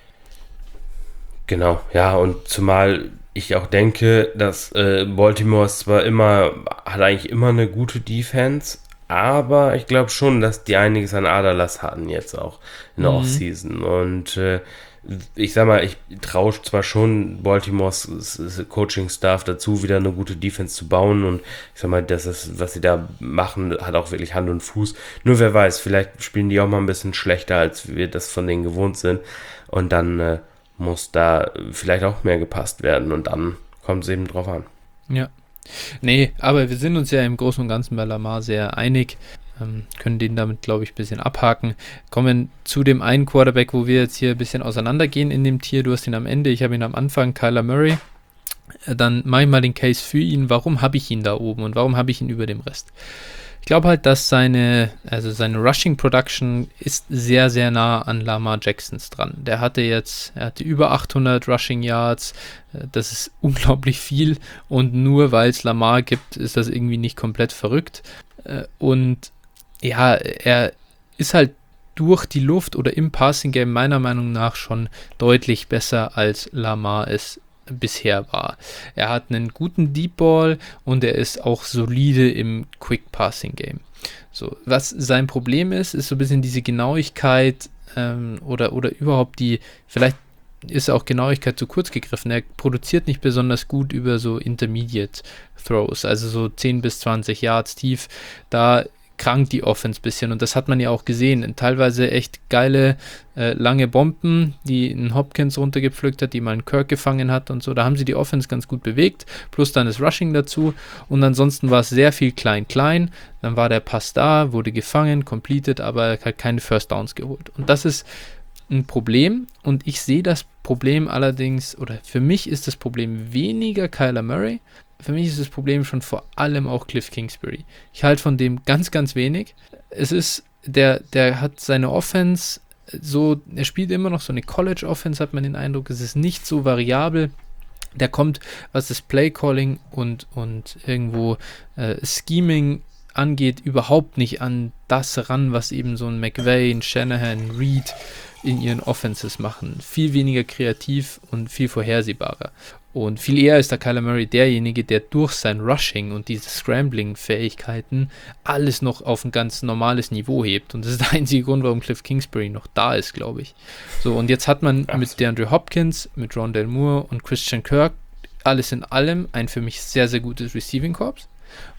Genau, ja, und zumal ich auch denke, dass äh, Baltimore ist zwar immer, hat eigentlich immer eine gute Defense, aber ich glaube schon, dass die einiges an Aderlass hatten jetzt auch in der Mhm. Offseason. Und äh, ich sag mal, ich traue zwar schon Baltimores Coaching-Staff dazu, wieder eine gute Defense zu bauen. Und ich sag mal, das ist, was sie da machen, hat auch wirklich Hand und Fuß. Nur wer weiß, vielleicht spielen die auch mal ein bisschen schlechter, als wir das von denen gewohnt sind. Und dann äh, muss da vielleicht auch mehr gepasst werden. Und dann kommt es eben drauf an. Ja. Nee, aber wir sind uns ja im Großen und Ganzen bei Lamar sehr einig, ähm, können den damit, glaube ich, ein bisschen abhaken. Kommen zu dem einen Quarterback, wo wir jetzt hier ein bisschen auseinandergehen in dem Tier. Du hast ihn am Ende, ich habe ihn am Anfang, Kyler Murray. Äh, Dann mache ich mal den Case für ihn. Warum habe ich ihn da oben und warum habe ich ihn über dem Rest? Ich glaube halt, dass seine, also seine Rushing Production ist sehr, sehr nah an Lamar Jacksons dran. Der hatte jetzt, er hatte über achthundert Rushing Yards, äh, das ist unglaublich viel und nur weil es Lamar gibt, ist das irgendwie nicht komplett verrückt. Äh, Und ja, er ist halt durch die Luft oder im Passing Game meiner Meinung nach schon deutlich besser als Lamar es bisher war. Er hat einen guten Deep Ball und er ist auch solide im Quick Passing Game. So, was sein Problem ist, ist so ein bisschen diese Genauigkeit ähm, oder, oder überhaupt die, vielleicht ist auch Genauigkeit zu kurz gegriffen. Er produziert nicht besonders gut über so Intermediate Throws, also so zehn bis zwanzig Yards tief. Da krankt die Offense ein bisschen und das hat man ja auch gesehen. Teilweise echt geile, äh, lange Bomben, die ein Hopkins runtergepflückt hat, die mal ein Kirk gefangen hat und so. Da haben sie die Offense ganz gut bewegt, plus dann das Rushing dazu und ansonsten war es sehr viel klein-klein. Dann war der Pass da, wurde gefangen, completed, aber er hat keine First Downs geholt. Und das ist ein Problem und ich sehe das Problem allerdings, oder für mich ist das Problem weniger Kyler Murray. Für mich ist das Problem schon vor allem auch Cliff Kingsbury. Ich halte von dem ganz, ganz wenig. Es ist, der, der hat seine Offense so, er spielt immer noch so eine College-Offense, hat man den Eindruck, es ist nicht so variabel. Der kommt, was das Play-Calling und, und irgendwo äh, Scheming angeht, überhaupt nicht an das ran, was eben so ein McVay, ein Shanahan, Reed in ihren Offenses machen. Viel weniger kreativ und viel vorhersehbarer. Und viel eher ist der Kyler Murray derjenige, der durch sein Rushing und diese Scrambling-Fähigkeiten alles noch auf ein ganz normales Niveau hebt. Und das ist der einzige Grund, warum Cliff Kingsbury noch da ist, glaube ich. So, und jetzt hat man Absolut. mit DeAndre Hopkins, mit Rondale Moore und Christian Kirk alles in allem ein für mich sehr, sehr gutes Receiving Corps.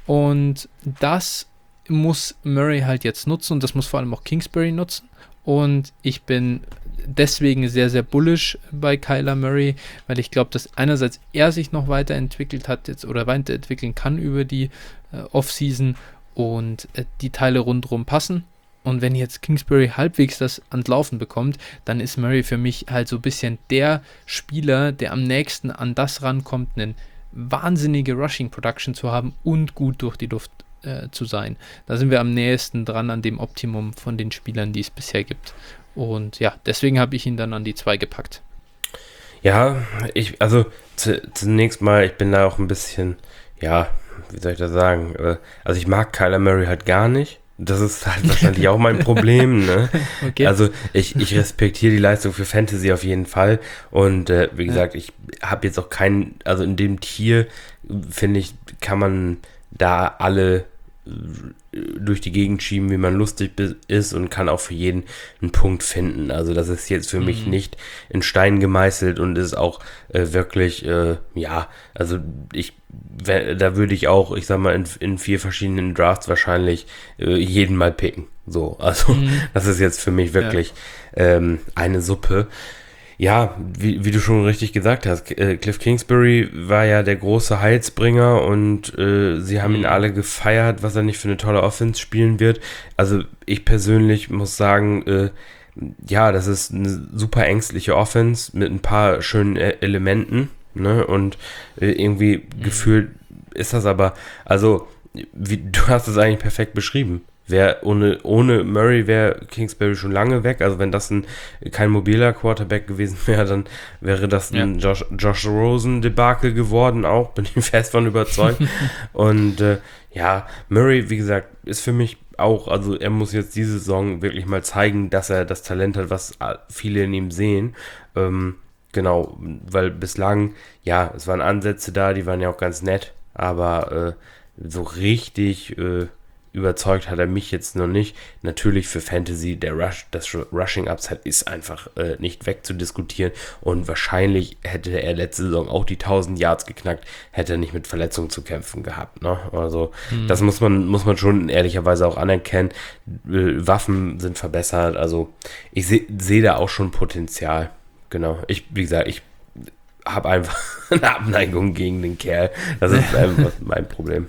Und das muss Murray halt jetzt nutzen und das muss vor allem auch Kingsbury nutzen. Und ich bin deswegen sehr, sehr bullish bei Kyler Murray, weil ich glaube, dass einerseits er sich noch weiterentwickelt hat jetzt oder weiterentwickeln kann über die äh, Offseason und äh, die Teile rundherum passen. Und wenn jetzt Kingsbury halbwegs das ans Laufen bekommt, dann ist Murray für mich halt so ein bisschen der Spieler, der am nächsten an das rankommt, einen wahnsinnige Rushing Production zu haben und gut durch die Luft äh, zu sein. Da sind wir am nächsten dran an dem Optimum von den Spielern, die es bisher gibt. Und ja, deswegen habe ich ihn dann an die zwei gepackt. Ja, ich, also zu, zunächst mal, ich bin da auch ein bisschen, ja, wie soll ich das sagen? Also ich mag Kyler Murray halt gar nicht. Das ist halt wahrscheinlich auch mein Problem, ne? Okay. Also ich, ich respektiere die Leistung für Fantasy auf jeden Fall. Und äh, wie gesagt, ja. ich habe jetzt auch keinen, also in dem Tier, finde ich, kann man da alle durch die Gegend schieben, wie man lustig ist und kann auch für jeden einen Punkt finden. Also das ist jetzt für mhm. mich nicht in Stein gemeißelt und ist auch äh, wirklich, äh, ja, also ich, da würde ich auch, ich sag mal, in, in vier verschiedenen Drafts wahrscheinlich äh, jeden mal picken. So, also mhm. das ist jetzt für mich wirklich ja. ähm, eine Suppe. Ja, wie, wie du schon richtig gesagt hast, äh, Cliff Kingsbury war ja der große Heilsbringer und äh, sie haben ihn alle gefeiert, was er nicht für eine tolle Offense spielen wird. Also ich persönlich muss sagen, äh, ja, das ist eine super ängstliche Offense mit ein paar schönen äh, Elementen, ne? Und äh, irgendwie mhm. gefühlt ist das aber, also wie, du hast es eigentlich perfekt beschrieben. Wär ohne, ohne Murray wäre Kingsbury schon lange weg. Also wenn das ein, kein mobiler Quarterback gewesen wäre, dann wäre das ein ja. Josh, Josh Rosen-Debakel geworden auch. Bin ich fest von überzeugt. Und äh, ja, Murray, wie gesagt, ist für mich auch, also er muss jetzt diese Saison wirklich mal zeigen, dass er das Talent hat, was viele in ihm sehen. Ähm, genau, weil bislang, ja, es waren Ansätze da, die waren ja auch ganz nett, aber äh, so richtig äh, überzeugt hat er mich jetzt noch nicht. Natürlich für Fantasy, der Rush, das Rushing Upside ist einfach äh, nicht wegzudiskutieren und wahrscheinlich hätte er letzte Saison auch die tausend Yards geknackt, hätte er nicht mit Verletzungen zu kämpfen gehabt. Ne? Also hm. das muss man, muss man schon ehrlicherweise auch anerkennen. Äh, Waffen sind verbessert, also ich sehe seh da auch schon Potenzial. Genau, ich, wie gesagt, ich habe einfach eine Abneigung gegen den Kerl. Das ist einfach mein Problem.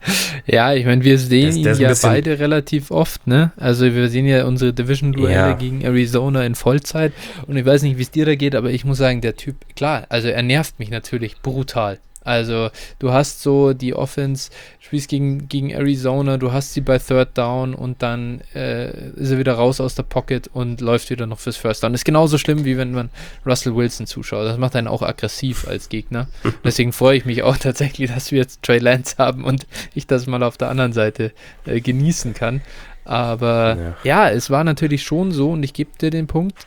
Ja, ich meine, wir sehen das, ihn das ja beide relativ oft, ne? Also wir sehen ja unsere Division-Duelle ja. gegen Arizona in Vollzeit und ich weiß nicht, wie es dir da geht, aber ich muss sagen, der Typ, klar, also er nervt mich natürlich brutal. Also du hast so die Offense, spielst gegen, gegen Arizona, du hast sie bei Third Down und dann äh, ist er wieder raus aus der Pocket und läuft wieder noch fürs First Down. Ist genauso schlimm, wie wenn man Russell Wilson zuschaut. Das macht einen auch aggressiv als Gegner. Deswegen freue ich mich auch tatsächlich, dass wir jetzt Trey Lance haben und ich das mal auf der anderen Seite äh, genießen kann. Aber ja. ja, es war natürlich schon so und ich gebe dir den Punkt,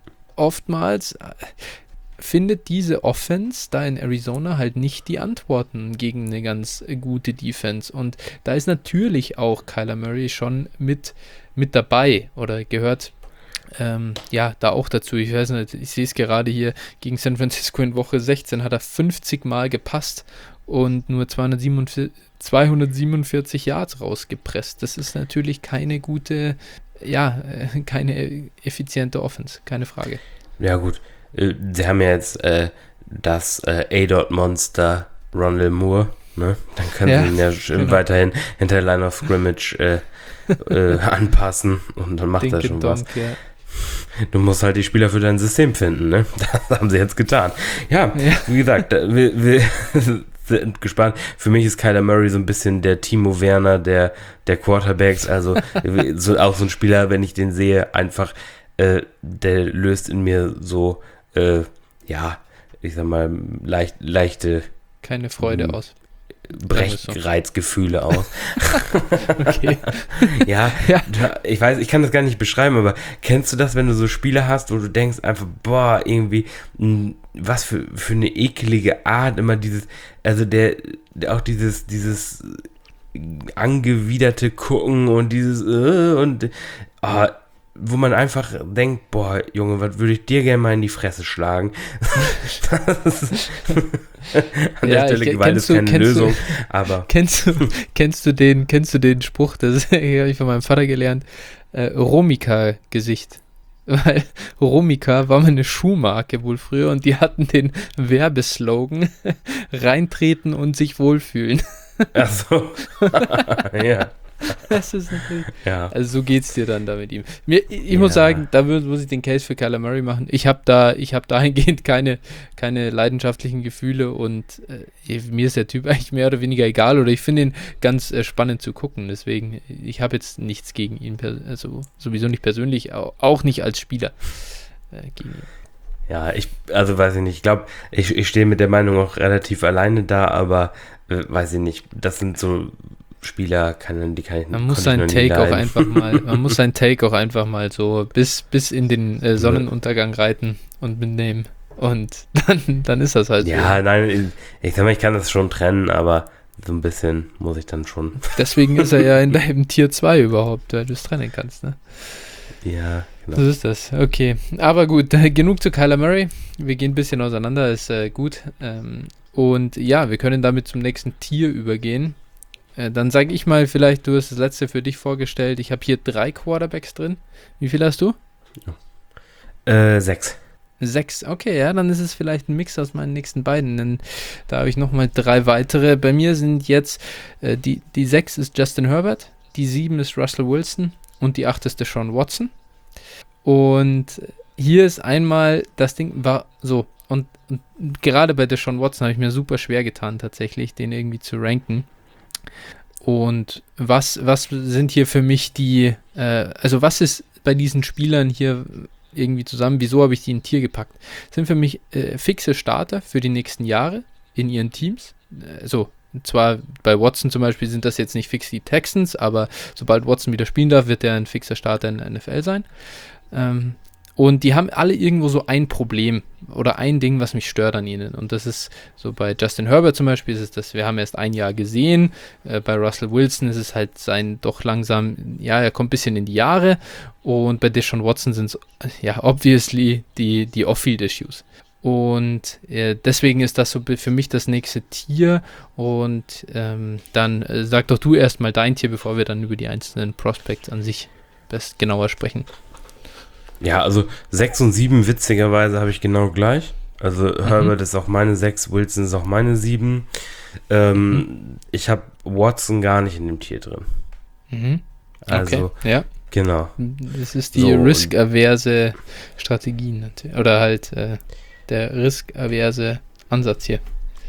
oftmals äh, findet diese Offense da in Arizona halt nicht die Antworten gegen eine ganz gute Defense. Und da ist natürlich auch Kyler Murray schon mit, mit dabei oder gehört ähm, ja da auch dazu. Ich weiß nicht, ich sehe es gerade hier gegen San Francisco in Woche sechzehn hat er fünfzig Mal gepasst und nur zweihundertsiebenundvierzig Yards rausgepresst. Das ist natürlich keine gute, ja, keine effiziente Offense, keine Frage. Ja gut. Sie haben ja jetzt äh, das äh, A-Dot-Monster Rondale Moore, ne? Dann können ja, sie ihn ja genau. weiterhin hinter der Line of Scrimmage äh, äh, anpassen und dann macht Dink er schon was. Donk, ja. Du musst halt die Spieler für dein System finden, ne? Das haben sie jetzt getan. Ja, ja. Wie gesagt, wir, wir sind gespannt. Für mich ist Kyler Murray so ein bisschen der Timo Werner der, der Quarterbacks, also so, auch so ein Spieler, wenn ich den sehe, einfach äh, der löst in mir so Äh, ja, ich sag mal, leicht, leichte keine Freude m- aus. Brechreizgefühle aus. Okay. ja, ja. Ich weiß, ich kann das gar nicht beschreiben, aber kennst du das, wenn du so Spiele hast, wo du denkst einfach, boah, irgendwie, m- was für, für eine ekelige Art, immer dieses, also der, der auch dieses, dieses angewiderte Gucken und dieses, äh, und, ah, wo man einfach denkt, boah, Junge, was würde ich dir gerne mal in die Fresse schlagen? An der ja, Stelle Gewalt ist keine Lösung, du, aber... Kennst du, kennst du den, kennst du den Spruch, das habe ich von meinem Vater gelernt, äh, Romika-Gesicht. Weil Romika war mal eine Schuhmarke wohl früher und die hatten den Werbeslogan reintreten und sich wohlfühlen. Ach so. Ja. Das ist natürlich. Ja. Also so geht's dir dann da mit ihm. Mir, ich ich ja. muss sagen, da muss ich den Case für Kyler Murray machen. Ich habe da, ich habe dahingehend keine, keine leidenschaftlichen Gefühle und äh, mir ist der Typ eigentlich mehr oder weniger egal oder ich finde ihn ganz äh, spannend zu gucken. Deswegen, ich habe jetzt nichts gegen ihn, also sowieso nicht persönlich, auch nicht als Spieler äh, gegen ihn. Ja, ich, also weiß ich nicht, ich glaube, ich, ich stehe mit der Meinung auch relativ alleine da, aber äh, weiß ich nicht, das sind so Spieler, kann, die kann ich man muss seinen Take auch einfach mal, man muss seinen Take auch einfach mal so bis, bis in den äh, Sonnenuntergang reiten und mitnehmen und dann, dann ist das halt ja, so. Ja, nein, ich sag mal, ich kann das schon trennen, aber so ein bisschen muss ich dann schon. Deswegen ist er ja in deinem Tier zwei überhaupt, weil du es trennen kannst, ne? Ja, genau. So ist das, okay. Aber gut, genug zu Kyler Murray. Wir gehen ein bisschen auseinander, ist äh, gut. Ähm, und ja, wir können damit zum nächsten Tier übergehen. Dann sage ich mal, vielleicht, du hast das letzte für dich vorgestellt. Ich habe hier drei Quarterbacks drin. Wie viel hast du? Äh, sechs. Sechs, okay, ja, dann ist es vielleicht ein Mix aus meinen nächsten beiden. Denn da habe ich nochmal drei weitere. Bei mir sind jetzt, äh, die, die sechs ist Justin Herbert, die sieben ist Russell Wilson und die acht ist Deshaun Watson. Und hier ist einmal, das Ding war so, und und gerade bei Deshaun Watson habe ich mir super schwer getan, tatsächlich, den irgendwie zu ranken. Und was, was sind hier für mich die, äh, also was ist bei diesen Spielern hier irgendwie zusammen, wieso habe ich die in ein Tier gepackt? Das sind für mich äh, fixe Starter für die nächsten Jahre in ihren Teams. Also zwar bei Watson zum Beispiel sind das jetzt nicht fix die Texans, aber sobald Watson wieder spielen darf, wird er ein fixer Starter in der N F L sein. Ähm, Und die haben alle irgendwo so ein Problem oder ein Ding, was mich stört an ihnen. Und das ist so bei Justin Herbert zum Beispiel, ist es das, wir haben erst ein Jahr gesehen. Äh, bei Russell Wilson ist es halt sein doch langsam, ja, er kommt ein bisschen in die Jahre. Und bei Deshaun Watson sind es, ja, obviously die, die Off-Field-Issues. Und äh, deswegen ist das so für mich das nächste Tier. Und ähm, dann äh, sag doch du erstmal dein Tier, bevor wir dann über die einzelnen Prospects an sich best genauer sprechen. Ja, also sechs und sieben witzigerweise habe ich genau gleich. Also mhm. Herbert ist auch meine sechs, Wilson ist auch meine sieben. Ähm, mhm. Ich habe Watson gar nicht in dem Tier drin. Mhm. Also, okay. Ja. Genau. Das ist die So, risk-averse Strategie. Oder halt äh, der risk-averse Ansatz hier.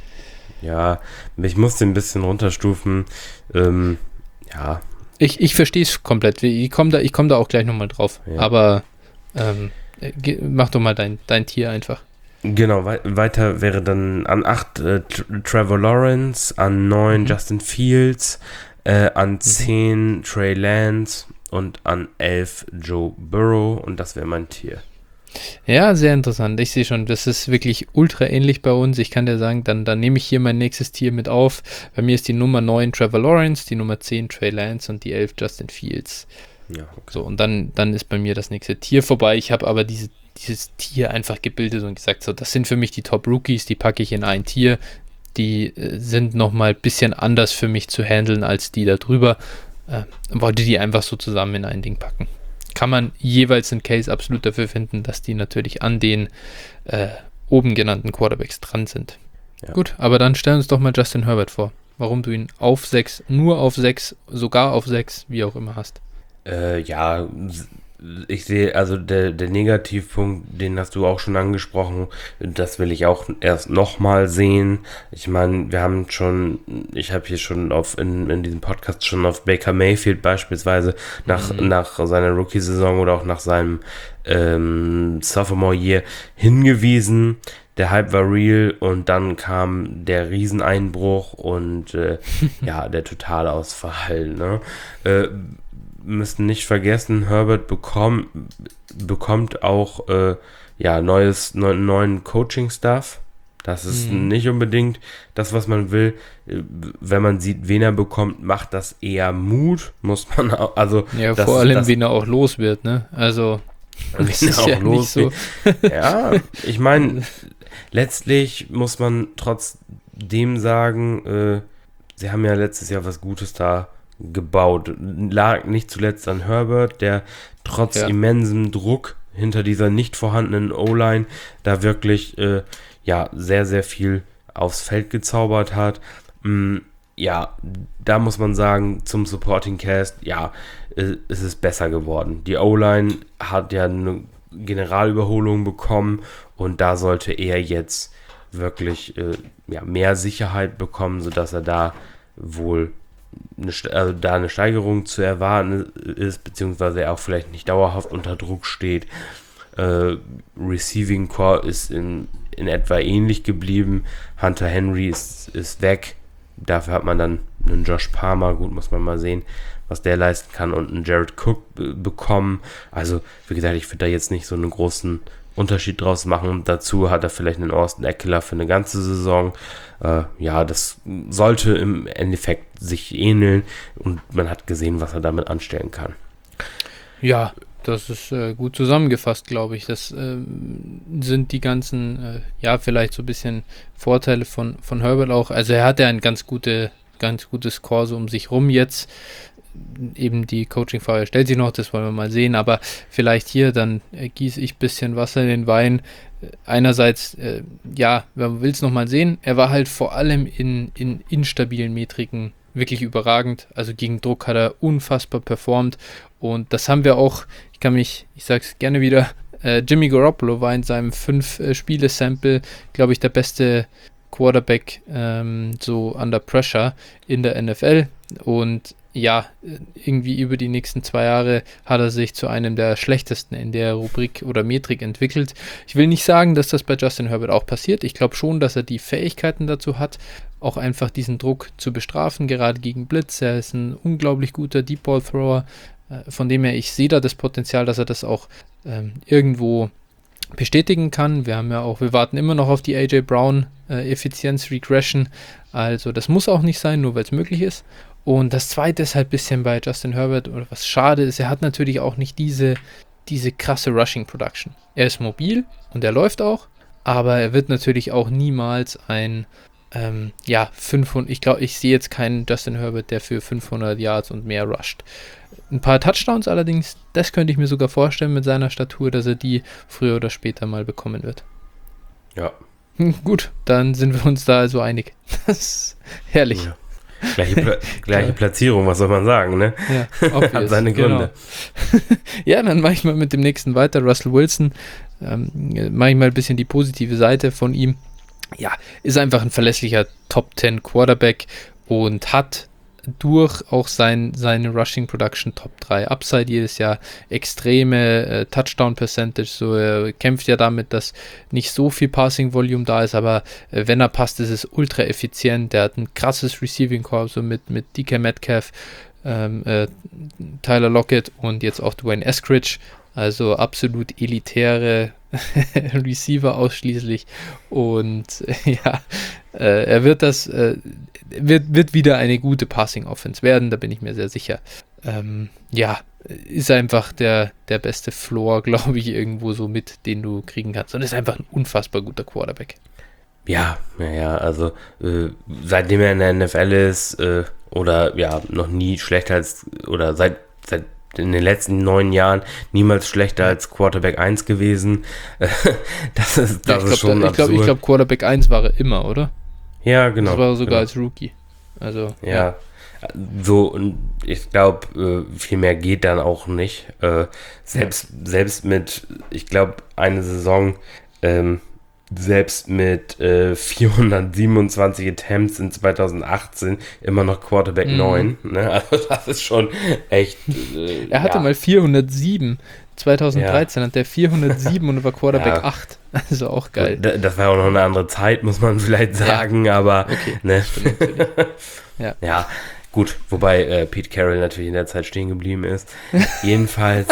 Ja, ich musste ein bisschen runterstufen. Ähm, ja. Ich, ich verstehe es komplett. Ich komme da, ich komm da auch gleich nochmal drauf. Ja. Aber ähm, ge- mach doch mal dein, dein Tier einfach. Genau, wei- weiter wäre dann an acht äh, T- Trevor Lawrence, an neun mhm. Justin Fields, äh, an mhm. zehn Trey Lance und an elf Joe Burrow, und das wäre mein Tier. Ja, sehr interessant. Ich sehe schon, das ist wirklich ultra ähnlich bei uns. Ich kann dir sagen, dann, dann nehme ich hier mein nächstes Tier mit auf. Bei mir ist die Nummer neun Trevor Lawrence, die Nummer zehn Trey Lance und die elf Justin Fields. Ja, okay. So, und dann, dann ist bei mir das nächste Tier vorbei. Ich habe aber diese, dieses Tier einfach gebildet und gesagt, so, das sind für mich die Top-Rookies, die packe ich in ein Tier. Die äh, sind nochmal ein bisschen anders für mich zu handeln als die da drüber. Äh, wollte die einfach so zusammen in ein Ding packen. Kann man jeweils einen Case absolut dafür finden, dass die natürlich an den äh, oben genannten Quarterbacks dran sind. Ja. Gut, aber dann stellen uns doch mal Justin Herbert vor. Warum du ihn auf sechs, nur auf sechs, sogar auf sechs, wie auch immer hast. Äh, ja, ich sehe, also der, der Negativpunkt, den hast du auch schon angesprochen, das will ich auch erst nochmal sehen. Ich meine, wir haben schon, ich habe hier schon auf in, in diesem Podcast schon auf Baker Mayfield beispielsweise nach, mhm. nach seiner Rookie-Saison oder auch nach seinem ähm, Sophomore-Year hingewiesen. Der Hype war real und dann kam der Rieseneinbruch und äh, ja, der Totalausfall, ne? Äh, müssen nicht vergessen, Herbert bekommt, bekommt auch äh, ja, neues, neu, neuen Coaching-Staff. Das ist mhm. nicht unbedingt das, was man will. Wenn man sieht, wen er bekommt, macht das eher Mut, muss man auch, also ja, das, vor allem, das, wen er auch los wird, ne? Also das ist auch ja los nicht so. Ja, ich meine, letztlich muss man trotzdem sagen, äh, sie haben ja letztes Jahr was Gutes da gebaut. Lag nicht zuletzt an Herbert, der trotz ja. immensem Druck hinter dieser nicht vorhandenen O-Line da wirklich äh, ja, sehr, sehr viel aufs Feld gezaubert hat. Mm, ja, da muss man sagen, zum Supporting Cast, ja, äh, es ist besser geworden. Die O-Line hat ja eine Generalüberholung bekommen und da sollte er jetzt wirklich äh, ja, mehr Sicherheit bekommen, sodass er da wohl Eine, also da eine Steigerung zu erwarten ist, beziehungsweise er auch vielleicht nicht dauerhaft unter Druck steht. Äh, Receiving Core ist in, in etwa ähnlich geblieben. Hunter Henry ist, ist weg. Dafür hat man dann einen Josh Palmer, gut, muss man mal sehen, was der leisten kann, und einen Jared Cook b- bekommen. Also, wie gesagt, ich würde da jetzt nicht so einen großen Unterschied draus machen. Dazu hat er vielleicht einen Austin Eckler für eine ganze Saison. Äh, ja, das sollte im Endeffekt sich ähneln und man hat gesehen, was er damit anstellen kann. Ja, das ist äh, gut zusammengefasst, glaube ich. Das äh, sind die ganzen, äh, ja, vielleicht so ein bisschen Vorteile von, von Herbert auch. Also er hat ja ein ganz gute, ganz gutes Core so um sich rum jetzt. Eben die Coaching-Frage stellt sich noch, das wollen wir mal sehen, aber vielleicht hier, dann äh, gieße ich ein bisschen Wasser in den Wein. Einerseits, äh, ja, man will es nochmal sehen, er war halt vor allem in, in instabilen Metriken wirklich überragend, also gegen Druck hat er unfassbar performt und das haben wir auch, ich kann mich, ich sage es gerne wieder, Äh, Jimmy Garoppolo war in seinem fünf-Spiele-Sample, glaube ich, der beste Quarterback ähm, so under pressure in der N F L. Und ja, irgendwie über die nächsten zwei Jahre hat er sich zu einem der schlechtesten in der Rubrik oder Metrik entwickelt. Ich will nicht sagen, dass das bei Justin Herbert auch passiert. Ich glaube schon, dass er die Fähigkeiten dazu hat, auch einfach diesen Druck zu bestrafen, gerade gegen Blitz. Er ist ein unglaublich guter Deep Ball Thrower. Von dem her, ich sehe da das Potenzial, dass er das auch ähm, irgendwo bestätigen kann. Wir haben ja auch, wir warten immer noch auf die A J Brown äh, Effizienz Regression. Also das muss auch nicht sein, nur weil es möglich ist. Und das zweite ist halt ein bisschen bei Justin Herbert, oder was schade ist, er hat natürlich auch nicht diese, diese krasse Rushing Production. Er ist mobil und er läuft auch, aber er wird natürlich auch niemals ein, ähm, ja, fünfhundert, ich glaube, ich sehe jetzt keinen Justin Herbert, der für fünfhundert Yards und mehr rusht. Ein paar Touchdowns allerdings, das könnte ich mir sogar vorstellen mit seiner Statur, dass er die früher oder später mal bekommen wird. Ja. Hm, gut, dann sind wir uns da also einig. Das ist herrlich. Ja. Gleiche, Pla- gleiche Platzierung, was soll man sagen, ne? Ja, obvious, hat seine Gründe. Genau. Ja, dann mache ich mal mit dem nächsten weiter. Russell Wilson, ähm, mache ich mal ein bisschen die positive Seite von ihm. Ja, ist einfach ein verlässlicher Top zehn Quarterback und hat durch auch sein, seine Rushing Production Top drei Upside jedes Jahr, extreme äh, Touchdown Percentage, so er kämpft ja damit, dass nicht so viel Passing Volume da ist, aber äh, wenn er passt, ist es ultra effizient. Der hat ein krasses Receiving Core, so mit, mit D K Metcalf, ähm, äh, Tyler Lockett und jetzt auch Dwayne Eskridge, also absolut elitäre Receiver ausschließlich und äh, ja, äh, er wird das äh, wird, wird wieder eine gute Passing-Offense werden, da bin ich mir sehr sicher. Ähm, ja, ist einfach der, der beste Floor, glaube ich, irgendwo so mit, den du kriegen kannst. Und ist einfach ein unfassbar guter Quarterback. Ja, naja, also äh, seitdem er in der N F L ist, äh, oder ja, noch nie schlechter als, oder seit, seit in den letzten neun Jahren niemals schlechter als Quarterback eins gewesen. das ist, das ja, ich ist glaub, schon da, ich glaube, ich glaube, Quarterback eins war er immer, oder? Ja, genau. Das war er sogar genau. als Rookie. Also, ja. ja. So, und ich glaube, äh, viel mehr geht dann auch nicht. Äh, selbst, ja. selbst mit, ich glaube, eine Saison, ähm, selbst mit äh, vierhundertsiebenundzwanzig Attempts in zwanzig achtzehn immer noch Quarterback mhm. neun. Ne? Also das ist schon echt... Äh, er hatte ja. mal vierhundertsieben. zwanzig dreizehn ja. hat der vierhundertsieben und war Quarterback ja. acht. Also auch geil. Das war auch noch eine andere Zeit, muss man vielleicht sagen, ja. aber... Okay, ne? ja. ja, gut. Wobei äh, Pete Carroll natürlich in der Zeit stehen geblieben ist. Jedenfalls...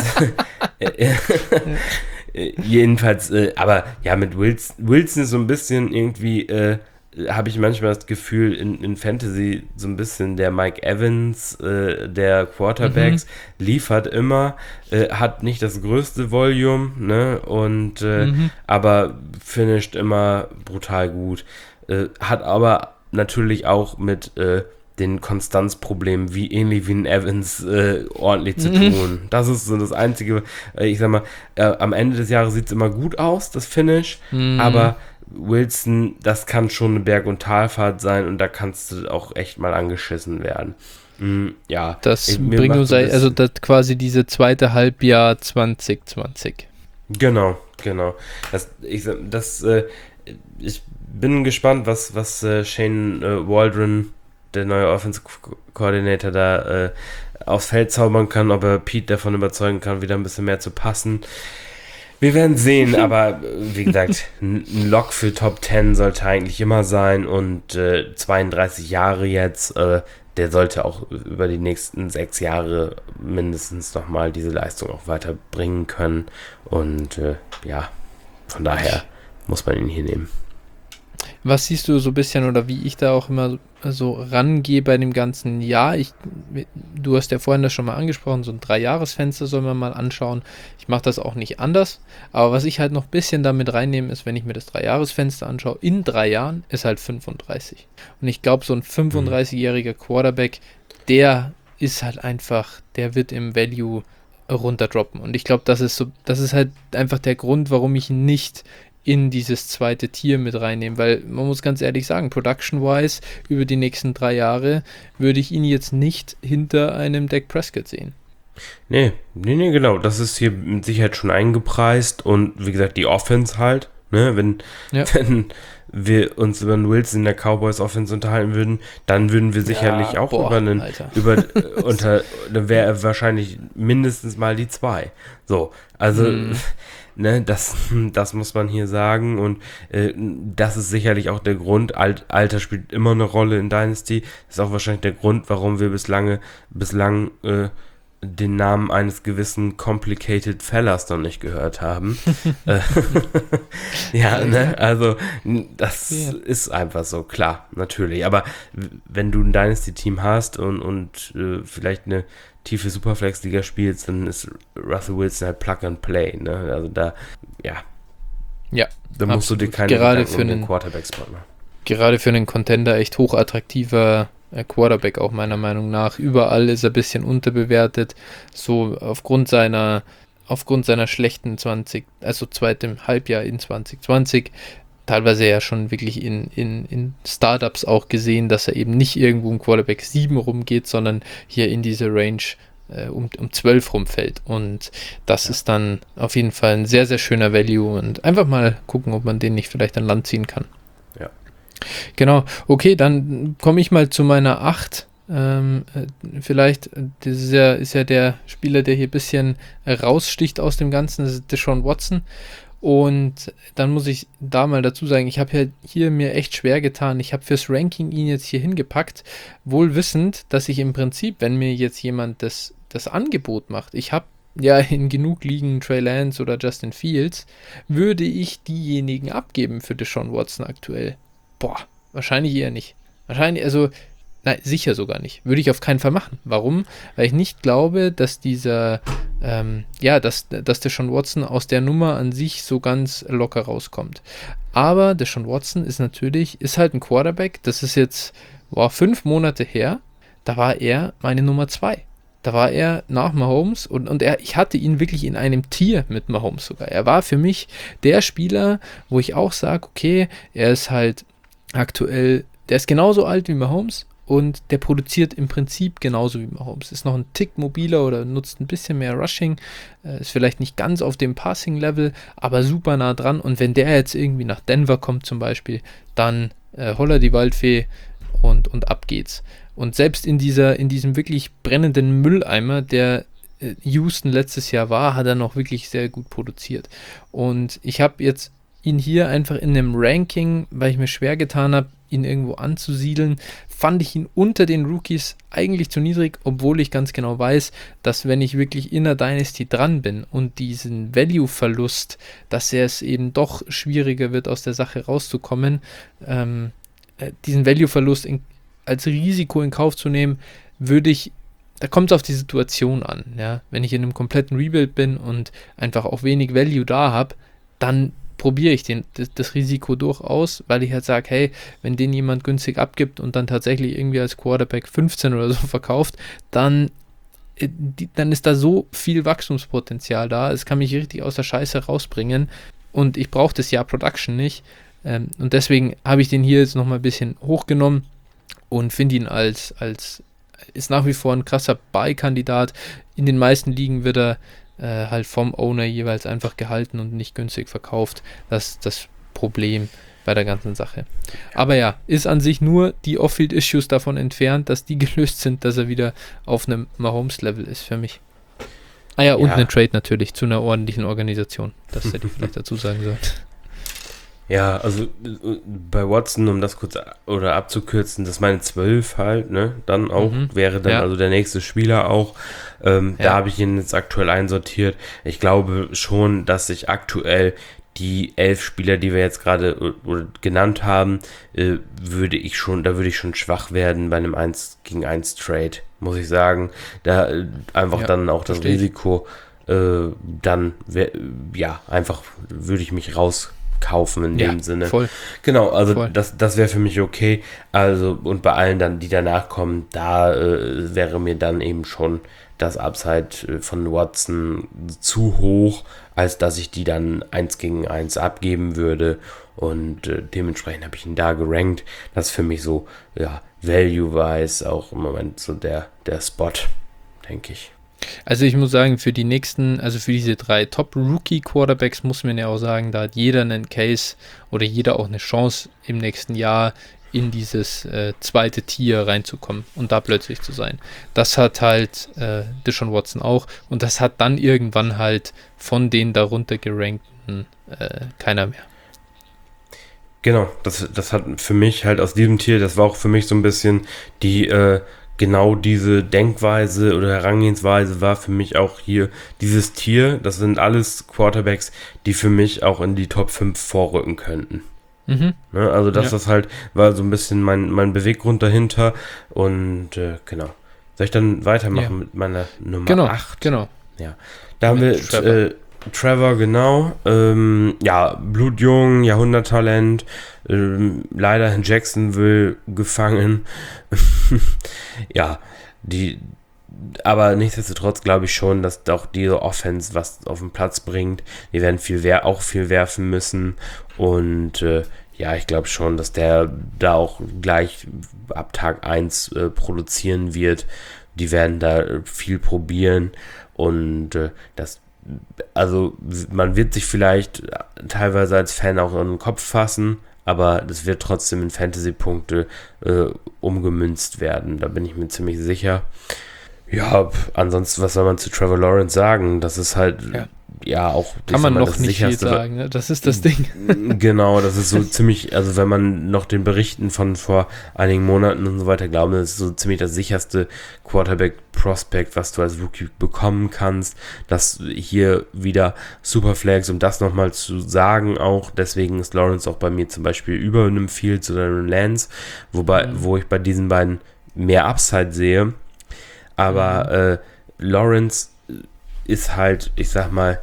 Jedenfalls, äh, aber ja, mit Wilson, Wilson ist so ein bisschen irgendwie, äh, habe ich manchmal das Gefühl, in, in Fantasy so ein bisschen der Mike Evans, äh, der Quarterbacks, mhm. liefert immer, äh, hat nicht das größte Volume, ne, und, äh, mhm. aber finisht immer brutal gut, äh, hat aber natürlich auch mit, äh, den Konstanzproblemen, wie ähnlich wie ein Evans, äh, ordentlich zu tun. Mhm. Das ist so das Einzige, äh, ich sag mal, äh, am Ende des Jahres sieht es immer gut aus, das Finish, mhm. aber Wilson, das kann schon eine Berg- und Talfahrt sein und da kannst du auch echt mal angeschissen werden. Mhm, ja. Das ich, bringt uns, das, also das quasi diese zweite Halbjahr zwanzig zwanzig. Genau, genau. Das, ich, das, äh, ich bin gespannt, was, was äh, Shane äh, Waldron, der neue Offensive Coordinator, da äh, aufs Feld zaubern kann, ob er Pete davon überzeugen kann, wieder ein bisschen mehr zu passen. Wir werden sehen, aber wie gesagt, ein Lock für Top zehn sollte eigentlich immer sein und äh, zweiunddreißig Jahre jetzt, äh, der sollte auch über die nächsten sechs Jahre mindestens nochmal diese Leistung auch weiterbringen können und äh, ja, von daher muss man ihn hier nehmen. Was siehst du so ein bisschen oder wie ich da auch immer so rangehe bei dem ganzen Jahr? Ich, du hast ja vorhin das schon mal angesprochen, so ein Drei-Jahres-Fenster soll man mal anschauen. Ich mache das auch nicht anders, aber was ich halt noch ein bisschen damit reinnehme, ist, wenn ich mir das Drei-Jahres-Fenster anschaue, in drei Jahren ist halt fünfunddreißig. Und ich glaube, so ein fünfunddreißigjähriger Quarterback, der ist halt einfach, der wird im Value runterdroppen. Und ich glaube, das ist so, das ist halt einfach der Grund, warum ich nicht in dieses zweite Tier mit reinnehmen, weil man muss ganz ehrlich sagen, production-wise, über die nächsten drei Jahre würde ich ihn jetzt nicht hinter einem Dak Prescott sehen. Nee, nee, nee, genau. Das ist hier mit Sicherheit schon eingepreist und wie gesagt, die Offense halt, ne, wenn, Ja. wenn wir uns über einen Wilson in der Cowboys Offense unterhalten würden, dann würden wir sicherlich Ja, auch boah, über einen, Alter. über, unter, dann wäre er wahrscheinlich mindestens mal die zwei. So, also, Mhm. ne, das, das muss man hier sagen und äh, das ist sicherlich auch der Grund, Alt, Alter spielt immer eine Rolle in Dynasty, das ist auch wahrscheinlich der Grund, warum wir bislang, bislang, äh, den Namen eines gewissen Complicated Fellas noch nicht gehört haben. Äh, ja, ne, also das Ja. ist einfach so, klar, natürlich. Aber w- wenn du ein Dynasty-Team hast und, und äh, vielleicht eine tiefe Superflex-Liga spielst, dann ist Russell Wilson halt Plug and Play, ne? Also da, ja, Ja, da musst du dir absolut. keine Gerade Gedanken für um den einen- Quarterback-Spot machen. Gerade für einen Contender echt hochattraktiver äh, Quarterback auch meiner Meinung nach. Überall ist er ein bisschen unterbewertet. So aufgrund seiner, aufgrund seiner schlechten zwanzig, also zweitem Halbjahr in zwanzig zwanzig. Teilweise ja schon wirklich in, in, in Startups auch gesehen, dass er eben nicht irgendwo im Quarterback sieben rumgeht, sondern hier in diese Range äh, um, um zwölf rumfällt. Und das Ja. ist dann auf jeden Fall ein sehr, sehr schöner Value und einfach mal gucken, ob man den nicht vielleicht an Land ziehen kann. Ja. Genau, okay, dann komme ich mal zu meiner acht. Ähm, äh, vielleicht, äh, das ist ja, ist ja der Spieler, der hier ein bisschen äh, raussticht aus dem Ganzen, das ist Deshaun Watson. Und dann muss ich da mal dazu sagen, ich habe ja hier mir echt schwer getan. Ich habe fürs Ranking ihn jetzt hier hingepackt, wohl wissend, dass ich im Prinzip, wenn mir jetzt jemand das, das Angebot macht, ich habe ja in genug Ligen Trey Lance oder Justin Fields, würde ich diejenigen abgeben für Deshaun Watson aktuell. Boah, wahrscheinlich eher nicht. Wahrscheinlich, also, nein, sicher sogar nicht. Würde ich auf keinen Fall machen. Warum? Weil ich nicht glaube, dass dieser, ähm, ja, dass, dass Deshaun Watson aus der Nummer an sich so ganz locker rauskommt. Aber Deshaun Watson ist natürlich, ist halt ein Quarterback, das ist jetzt, boah, fünf Monate her, da war er meine Nummer zwei. Da war er nach Mahomes und, und er, ich hatte ihn wirklich in einem Tier mit Mahomes sogar. Er war für mich der Spieler, wo ich auch sage, okay, er ist halt aktuell, der ist genauso alt wie Mahomes und der produziert im Prinzip genauso wie Mahomes. Ist noch ein Tick mobiler oder nutzt ein bisschen mehr Rushing, äh, ist vielleicht nicht ganz auf dem Passing-Level, aber super nah dran. Und wenn der jetzt irgendwie nach Denver kommt zum Beispiel, dann äh, holla die Waldfee und, und ab geht's. Und selbst in dieser, in diesem wirklich brennenden Mülleimer, der äh, Houston letztes Jahr war, hat er noch wirklich sehr gut produziert. Und ich habe jetzt ihn hier einfach in einem Ranking, weil ich mir schwer getan habe, ihn irgendwo anzusiedeln, fand ich ihn unter den Rookies eigentlich zu niedrig, obwohl ich ganz genau weiß, dass wenn ich wirklich in der Dynasty dran bin und diesen Value-Verlust, dass er es eben doch schwieriger wird, aus der Sache rauszukommen, ähm, äh, diesen Value-Verlust in, als Risiko in Kauf zu nehmen, würde ich, da kommt es auf die Situation an. Ja? Wenn ich in einem kompletten Rebuild bin und einfach auch wenig Value da habe, dann probiere ich den, das, das Risiko durchaus, weil ich halt sage, hey, wenn den jemand günstig abgibt und dann tatsächlich irgendwie als Quarterback fünfzehn oder so verkauft, dann, äh, die, dann ist da so viel Wachstumspotenzial da, es kann mich richtig aus der Scheiße rausbringen und ich brauche das Jahr Production nicht ähm, und deswegen habe ich den hier jetzt nochmal ein bisschen hochgenommen und finde ihn als, als, ist nach wie vor ein krasser Buy-Kandidat. In den meisten Ligen wird er Äh, halt vom Owner jeweils einfach gehalten und nicht günstig verkauft. Das ist das Problem bei der ganzen Sache. Aber ja, ist an sich nur die Off-Field-Issues davon entfernt, dass die gelöst sind, dass er wieder auf einem Mahomes-Level ist für mich. Ah ja, und Ja. eine Trade natürlich zu einer ordentlichen Organisation. Das hätte ich vielleicht dazu sagen sollen. Ja, also äh, bei Watson, um das kurz a- oder abzukürzen, das ist meine zwölf halt, ne? Dann auch, Mhm. wäre dann Ja. also der nächste Spieler auch. Ähm, Ja. Da habe ich ihn jetzt aktuell einsortiert. Ich glaube schon, dass ich aktuell die elf Spieler, die wir jetzt gerade äh, oder genannt haben, äh, würde ich schon, da würde ich schon schwach werden bei einem eins gegen eins Trade, muss ich sagen. Da äh, einfach Ja, dann auch das verstehe ich. Risiko, äh, dann, wär, ja, einfach würde ich mich rauskaufen in Ja, dem Sinne. voll. Genau, also Voll. das, das wäre für mich okay. Also, und bei allen dann, die danach kommen, da äh, wäre mir dann eben schon das Upside äh, von Watson zu hoch, als dass ich die dann eins gegen eins abgeben würde. Und äh, dementsprechend habe ich ihn da gerankt. Das ist für mich so, ja, value-wise auch im Moment so der, der Spot, denke ich. Also ich muss sagen, für die nächsten, also für diese drei Top-Rookie-Quarterbacks muss man ja auch sagen, da hat jeder einen Case oder jeder auch eine Chance im nächsten Jahr in dieses äh, zweite Tier reinzukommen und da plötzlich zu sein. Das hat halt äh, Deshaun Watson auch und das hat dann irgendwann halt von den darunter gerankten äh, keiner mehr. Genau, das, das hat für mich halt aus diesem Tier, das war auch für mich so ein bisschen die, äh, genau diese Denkweise oder Herangehensweise war für mich auch hier dieses Tier, das sind alles Quarterbacks, die für mich auch in die Top fünf vorrücken könnten. Mhm. Ne, also das, Ja. das halt war so ein bisschen mein, mein Beweggrund dahinter und äh, genau. Soll ich dann weitermachen Ja. mit meiner Nummer Genau, acht? genau. Da haben wir Mit Trevor. Trevor, äh, Trevor genau. Ähm, ja, blutjung, Jahrhunderttalent. Ähm, leider in Jacksonville gefangen. ja, die. Aber nichtsdestotrotz glaube ich schon, dass auch diese Offense was auf den Platz bringt. Die werden viel wer auch viel werfen müssen. Und äh, ja, ich glaube schon, dass der da auch gleich ab Tag eins äh, produzieren wird. Die werden da äh, viel probieren. Und äh, das, also man wird sich vielleicht teilweise als Fan auch in den Kopf fassen, aber das wird trotzdem in Fantasy-Punkte äh, umgemünzt werden. Da bin ich mir ziemlich sicher. Ja, ansonsten, was soll man zu Trevor Lawrence sagen? Das ist halt, ja, ja auch... Kann man noch nicht viel sagen, ne? Das ist das Ding. Genau, das ist so ziemlich, also wenn man noch den Berichten von vor einigen Monaten und so weiter glaubt, das ist so ziemlich das sicherste Quarterback-Prospect, was du als Rookie bekommen kannst. Das hier wieder Superflex, um das nochmal zu sagen auch, deswegen ist Lawrence auch bei mir zum Beispiel über einem Fields oder einem Lance, wobei, mhm. wo ich bei diesen beiden mehr Upside sehe. Aber äh, Lawrence ist halt, ich sag mal,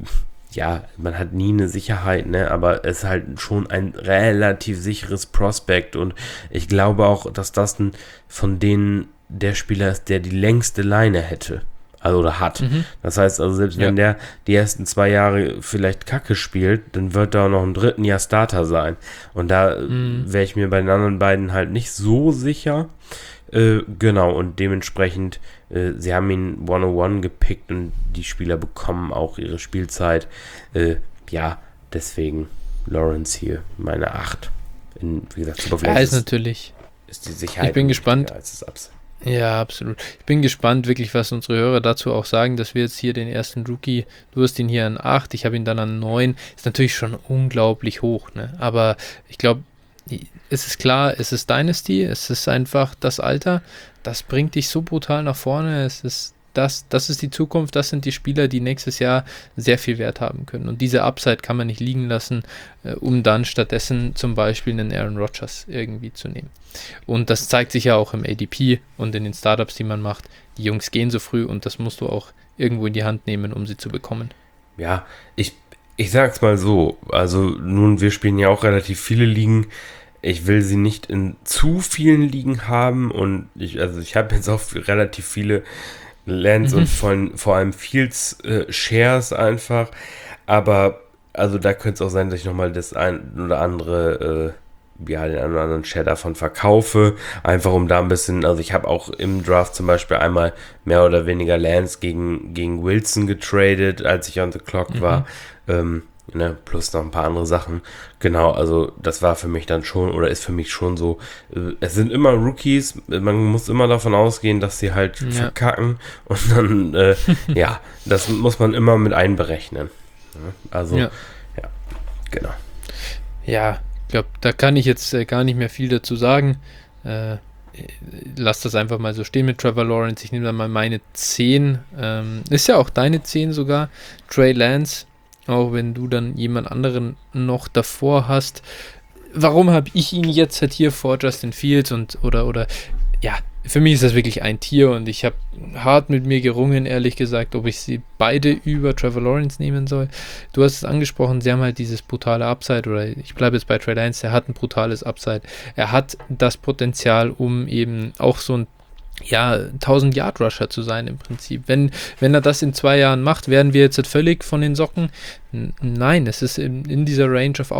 ja, man hat nie eine Sicherheit, ne, aber es ist halt schon ein relativ sicheres Prospect und ich glaube auch, dass das ein, von denen der Spieler ist, der die längste Leine hätte, also oder hat. Mhm. Das heißt also, selbst ja. wenn der die ersten zwei Jahre vielleicht Kacke spielt, dann wird er auch noch im dritten Jahr Starter sein. Und da mhm. wäre ich mir bei den anderen beiden halt nicht so sicher. Äh, genau, und dementsprechend, äh, sie haben ihn hundertundeins gepickt und die Spieler bekommen auch ihre Spielzeit. Äh, ja, deswegen Lawrence hier, meine acht. In, wie gesagt, Superflex ja, ist natürlich. Ist die Sicherheit. Ich bin gespannt. Als das ja, absolut. Ich bin gespannt, wirklich, was unsere Hörer dazu auch sagen, dass wir jetzt hier den ersten Rookie, du hast ihn hier an acht, ich habe ihn dann an neun. Ist natürlich schon unglaublich hoch, ne? Aber ich glaube, es ist klar, es ist Dynasty, es ist einfach das Alter, das bringt dich so brutal nach vorne, es ist das, das ist die Zukunft, das sind die Spieler, die nächstes Jahr sehr viel Wert haben können und diese Upside kann man nicht liegen lassen, äh, um dann stattdessen zum Beispiel einen Aaron Rodgers irgendwie zu nehmen. Und das zeigt sich ja auch im A D P und in den Startups, die man macht, die Jungs gehen so früh und das musst du auch irgendwo in die Hand nehmen, um sie zu bekommen. Ja, ich, ich sag's mal so, also nun, wir spielen ja auch relativ viele Ligen. Ich will sie nicht in zu vielen Ligen haben und ich, also ich habe jetzt auch relativ viele Lands mhm. und von, vor allem Fields äh, Shares einfach, aber also da könnte es auch sein, dass ich nochmal das ein oder andere, äh, ja, den einen oder anderen Share davon verkaufe, einfach um da ein bisschen, also ich habe auch im Draft zum Beispiel einmal mehr oder weniger Lands gegen, gegen Wilson getradet, als ich on the clock mhm. war, ähm, Ne, plus noch ein paar andere Sachen. Genau, also das war für mich dann schon, oder ist für mich schon so, äh, es sind immer Rookies, man muss immer davon ausgehen, dass sie halt ja. verkacken und dann, äh, ja, das muss man immer mit einberechnen. Also, ja, ja genau. Ja, ich glaube, da kann ich jetzt äh, gar nicht mehr viel dazu sagen. Äh, lass das einfach mal so stehen mit Trevor Lawrence. Ich nehme dann mal meine zehn. Ähm, ist ja auch deine zehn sogar. Trey Lance. Auch wenn du dann jemand anderen noch davor hast. Warum habe ich ihn jetzt halt hier vor Justin Fields und oder oder ja, für mich ist das wirklich ein Tier und ich habe hart mit mir gerungen, ehrlich gesagt, ob ich sie beide über Trevor Lawrence nehmen soll. Du hast es angesprochen, sie haben halt dieses brutale Upside oder ich bleibe jetzt bei Trey Lance, der hat ein brutales Upside. Er hat das Potenzial, um eben auch so ein ja, tausend-Yard-Rusher zu sein im Prinzip. Wenn, wenn er das in zwei Jahren macht, werden wir jetzt völlig von den Socken? N- Nein, es ist in, in dieser Range of Out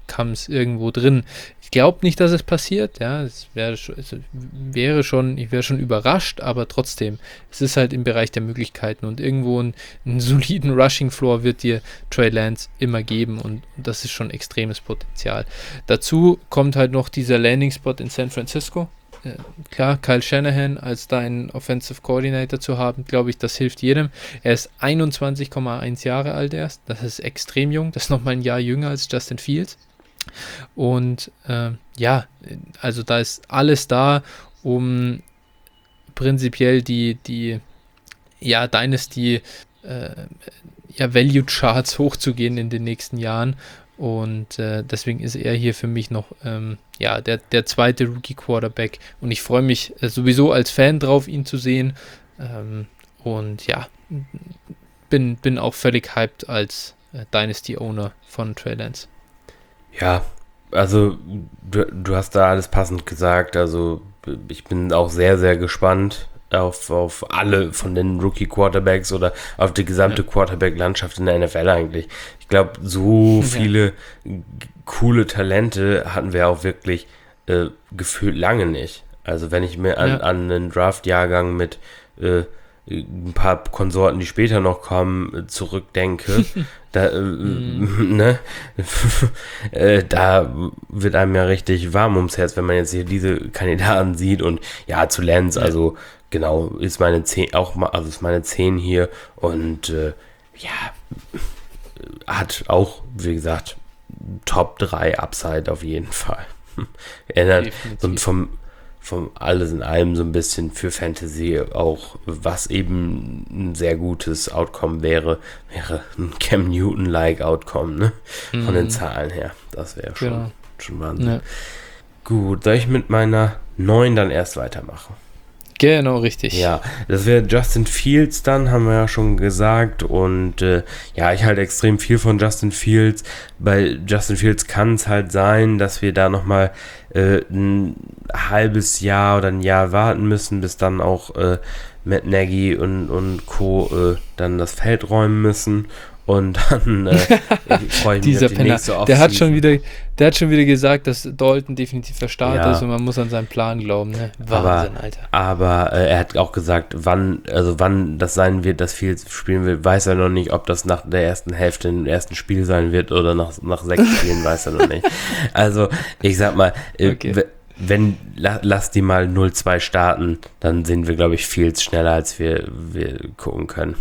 Outcomes irgendwo drin. Ich glaube nicht, dass es passiert, ja, es wäre schon, es wäre schon, ich wäre schon überrascht, aber trotzdem, es ist halt im Bereich der Möglichkeiten und irgendwo ein, einen soliden Rushing Floor wird dir Trey Lance immer geben und, und das ist schon extremes Potenzial. Dazu kommt halt noch dieser Landing-Spot in San Francisco. Äh, klar, Kyle Shanahan als dein Offensive Coordinator zu haben, glaube ich, das hilft jedem. Er ist einundzwanzig Komma eins Jahre alt erst, das ist extrem jung, das ist nochmal ein Jahr jünger als Justin Fields. Und äh, ja, also da ist alles da, um prinzipiell die, die ja, Dynasty äh, ja, Value Charts hochzugehen in den nächsten Jahren. Und äh, deswegen ist er hier für mich noch ähm, ja, der, der zweite Rookie-Quarterback. Und ich freue mich äh, sowieso als Fan drauf, ihn zu sehen. Ähm, und ja, bin, bin auch völlig hyped als äh, Dynasty-Owner von Trey Lance. Ja, also du, du hast da alles passend gesagt. Also ich bin auch sehr, sehr gespannt auf, auf alle von den Rookie-Quarterbacks oder auf die gesamte ja. Quarterback-Landschaft in der N F L eigentlich. Ich glaube, so viele ja. coole Talente hatten wir auch wirklich äh, gefühlt lange nicht. Also wenn ich mir an, ja. an einen Draft-Jahrgang mit äh, ein paar Konsorten, die später noch kommen, zurückdenke, da, äh, mm. ne? äh, da wird einem ja richtig warm ums Herz, wenn man jetzt hier diese Kandidaten sieht und ja, zu Lance, ja. also genau, ist meine zehn auch mal, also ist meine zehn hier und äh, ja, hat auch, wie gesagt, Top drei Upside auf jeden Fall. Erinnert so vom vom alles in allem so ein bisschen für Fantasy auch, was eben ein sehr gutes Outcome wäre, wäre ein Cam Newton-like Outcome, ne? Von mm. den Zahlen her. Das wäre schon, genau. schon Wahnsinn. Ja. Gut, soll ich mit meiner neun dann erst weitermachen? Genau, richtig. Ja, das wäre Justin Fields dann, haben wir ja schon gesagt. Und äh, ja, ich halte extrem viel von Justin Fields. Bei Justin Fields kann es halt sein, dass wir da nochmal äh, ein halbes Jahr oder ein Jahr warten müssen, bis dann auch äh, Matt Nagy und, und Co. Äh, dann das Feld räumen müssen. Und dann äh, freue ich mich Dieser auf die Penner, nächste Offseason. Der hat schon wieder, der hat schon wieder gesagt, dass Dalton definitiv der Starter Ja. ist und man muss an seinen Plan glauben. Ne? Wahnsinn, aber, Alter. Aber äh, er hat auch gesagt, wann, also wann das sein wird, dass Fields spielen will, weiß er noch nicht, ob das nach der ersten Hälfte im ersten Spiel sein wird oder nach, nach sechs Spielen, weiß er noch nicht. Also ich sag mal, äh, Okay. w- wenn, la, lass die mal null zwei starten, dann sind wir, glaube ich, Fields schneller, als wir, wir gucken können.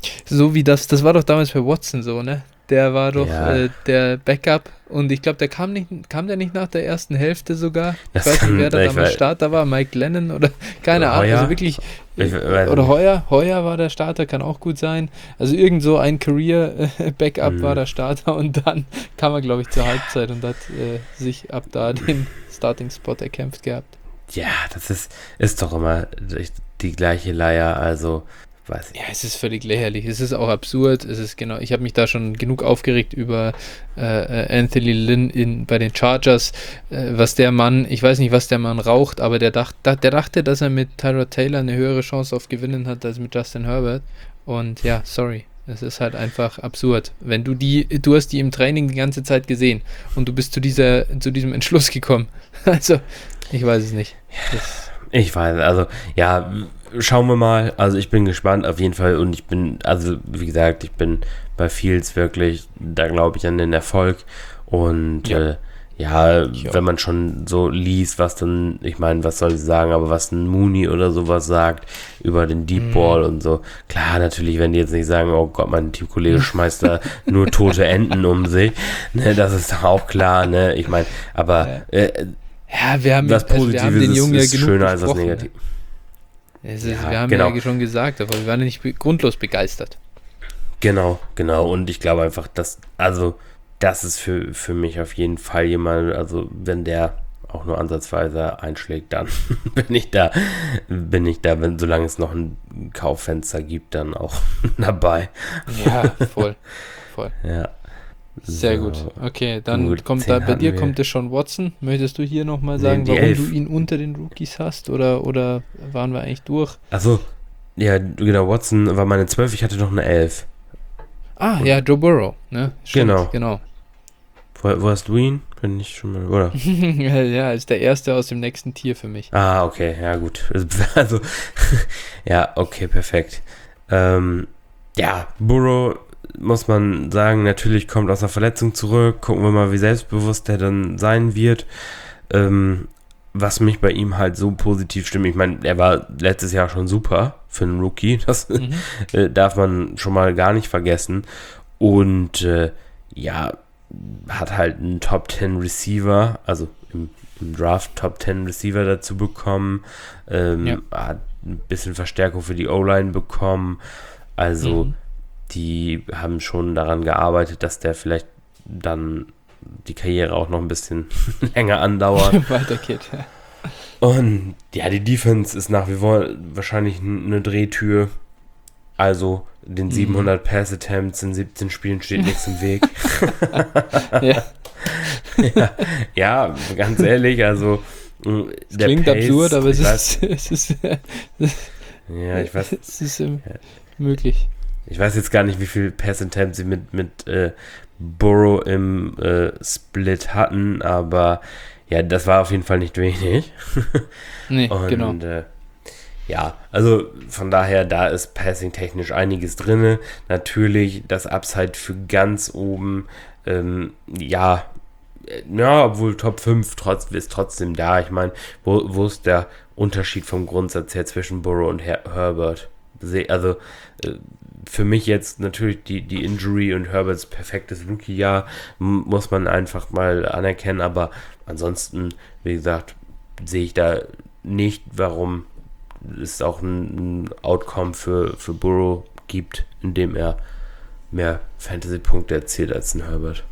So wie das, das war doch damals bei Watson so, ne? Der war doch Ja. äh, der Backup und ich glaube, der kam nicht, kam der nicht nach der ersten Hälfte sogar? Das ich weiß kann- nicht, wer da ich damals weiß- Starter war, Mike Lennon oder keine Oder Ahnung, Hoyer? also wirklich, Ich weiß oder nicht. Heuer, Heuer war der Starter, kann auch gut sein. Also irgend so ein Career-Backup Mhm. war der Starter und dann kam er, glaube ich, zur Halbzeit und hat äh, sich ab da den Starting-Spot erkämpft gehabt. Ja, das ist, ist doch immer die, die gleiche Leier, also weiß ich. Ja, es ist völlig lächerlich. Es ist auch absurd. Es ist genau. Ich habe mich da schon genug aufgeregt über äh, äh, Anthony Lynn in, bei den Chargers, äh, was der Mann, ich weiß nicht, was der Mann raucht, aber der, dacht, da, der dachte, dass er mit Tyrod Taylor eine höhere Chance auf Gewinnen hat als mit Justin Herbert. Und ja, sorry. Es ist halt einfach absurd. Wenn du die, du hast die im Training die ganze Zeit gesehen und du bist zu dieser, zu diesem Entschluss gekommen. Also, ich weiß es nicht. Das, Ich weiß, also ja, schauen wir mal. Also ich bin gespannt auf jeden Fall und ich bin, also wie gesagt, ich bin bei Fields wirklich, da glaube ich an den Erfolg und Ja. äh, ja, Ja. wenn man schon so liest, was dann, ich meine, was soll ich sagen, aber was ein Mooney oder sowas sagt über den Deep Mhm. Ball und so, klar, natürlich, wenn die jetzt nicht sagen, oh Gott, mein Teamkollege schmeißt da nur tote Enten um sich, ne, das ist doch auch klar, ne, ich meine, aber äh, ja, wir haben, das also wir Positive haben den ist, Jungen ja ist genug schöner als das besprochen, ne? Negative. Es ist, Ja, wir haben genau. ja schon gesagt, aber wir waren ja nicht be- grundlos begeistert. Genau, genau. Und ich glaube einfach, dass, also, das ist für, für mich auf jeden Fall jemand, also, wenn der auch nur ansatzweise einschlägt, dann bin ich da, bin ich da, wenn, solange es noch ein Kauffenster gibt, dann auch dabei. Ja, voll. voll. Ja. Sehr So. gut. Okay, dann Gut, kommt zehn da, bei hatten dir wir. kommt der Sean Watson. Möchtest du hier nochmal Nee, sagen, die warum elf. du ihn unter den Rookies hast? Oder, oder waren wir eigentlich durch? Achso, ja, genau, Watson war meine zwölf, ich hatte noch eine elf. Ah, ja, Joe Burrow. Ne? Stimmt, Genau. genau. Wo, wo hast du ihn? Bin ich schon mal, oder? Ja, ist der erste aus dem nächsten Tier für mich. Ah, okay, ja gut. Also, ja, okay, perfekt. Ähm, ja, Burrow, muss man sagen, natürlich kommt aus einer Verletzung zurück. Gucken wir mal, wie selbstbewusst der dann sein wird. Ähm, was mich bei ihm halt so positiv stimmt. Ich meine, er war letztes Jahr schon super für einen Rookie. Das mhm. äh, darf man schon mal gar nicht vergessen. Und äh, ja, hat halt einen Top zehn Receiver, also im, im Draft Top zehn Receiver dazu bekommen. Ähm, ja. Hat ein bisschen Verstärkung für die O-Line bekommen. Also mhm. die haben schon daran gearbeitet, dass der vielleicht dann die Karriere auch noch ein bisschen länger andauert. Weiter geht, ja. Und ja, die Defense ist nach wie vor wahrscheinlich eine Drehtür. Also den mhm. siebenhundert Pass-Attempts in siebzehn Spielen steht nichts im Weg. ja. ja. Ja, ganz ehrlich, also das der klingt Pace, absurd, aber es ist, es ist ja, ich weiß, es ist ähm, ja. möglich. Ich weiß jetzt gar nicht, wie viel Pass-Attempts sie mit, mit äh, Burrow im äh, Split hatten, aber ja, das war auf jeden Fall nicht wenig. Nee, und, genau. Äh, ja, also von daher, da ist passing-technisch einiges drin. Natürlich das Upside für ganz oben, ähm, ja, ja, obwohl Top fünf trotz, ist trotzdem da. Ich meine, wo, wo ist der Unterschied vom Grundsatz her zwischen Burrow und Her- Herbert? Also äh, für mich jetzt natürlich die, die Injury und Herberts perfektes Rookie-Jahr m- muss man einfach mal anerkennen, aber ansonsten, wie gesagt, sehe ich da nicht, warum es auch ein, ein Outcome für, für Burrow gibt, in dem er mehr Fantasy-Punkte erzielt als ein Herbert.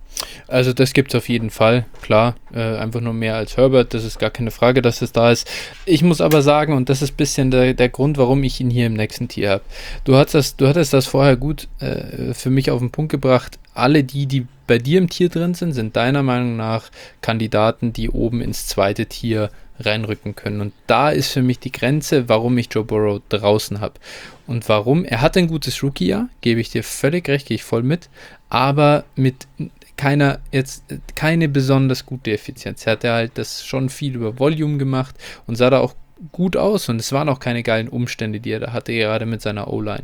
Also das gibt es auf jeden Fall, klar, äh, einfach nur mehr als Herbert, das ist gar keine Frage, dass es da ist. Ich muss aber sagen, und das ist ein bisschen der, der Grund, warum ich ihn hier im nächsten Tier habe. Du hattest das, du hattest das vorher gut äh, für mich auf den Punkt gebracht. Alle die, die bei dir im Tier drin sind, sind deiner Meinung nach Kandidaten, die oben ins zweite Tier reinrücken können. Und da ist für mich die Grenze, warum ich Joe Burrow draußen habe. Und warum? Er hat ein gutes Rookie-Jahr, gebe ich dir völlig recht, gehe ich voll mit, aber mit keiner, jetzt keine besonders gute Effizienz. Er hat ja halt das schon viel über Volume gemacht und sah da auch gut aus und es waren auch keine geilen Umstände, die er da hatte, gerade mit seiner O-Line.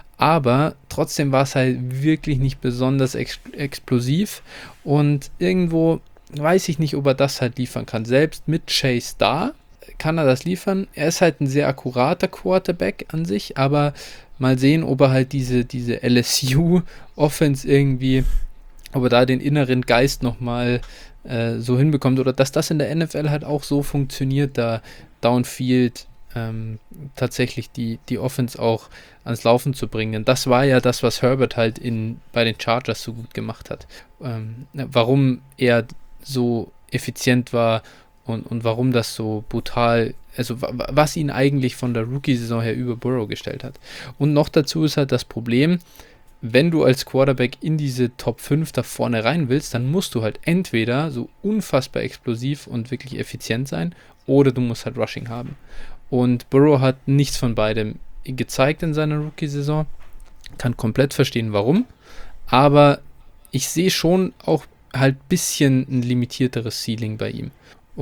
Aber trotzdem war es halt wirklich nicht besonders ex- explosiv und irgendwo weiß ich nicht, ob er das halt liefern kann. Selbst mit Chase da kann er das liefern. Er ist halt ein sehr akkurater Quarterback an sich, aber mal sehen, ob er halt diese, diese L S U-Offense irgendwie, ob er da den inneren Geist nochmal äh, so hinbekommt oder dass das in der N F L halt auch so funktioniert, da Downfield ähm, tatsächlich die, die Offense auch ans Laufen zu bringen. Das war ja das, was Herbert halt in, bei den Chargers so gut gemacht hat. Ähm, warum er so effizient war und, und warum das so brutal, also w- was ihn eigentlich von der Rookie-Saison her über Burrow gestellt hat. Und noch dazu ist halt das Problem, wenn du als Quarterback in diese Top fünf da vorne rein willst, dann musst du halt entweder so unfassbar explosiv und wirklich effizient sein oder du musst halt Rushing haben. Und Burrow hat nichts von beidem gezeigt in seiner Rookie-Saison. Kann komplett verstehen, warum. Aber ich sehe schon auch halt ein bisschen ein limitierteres Ceiling bei ihm.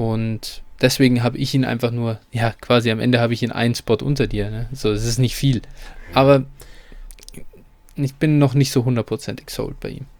Und deswegen habe ich ihn einfach nur, ja, quasi am Ende habe ich ihn einen Spot unter dir. Ne? So, es ist nicht viel. Aber ich bin noch nicht so hundertprozentig sold bei ihm.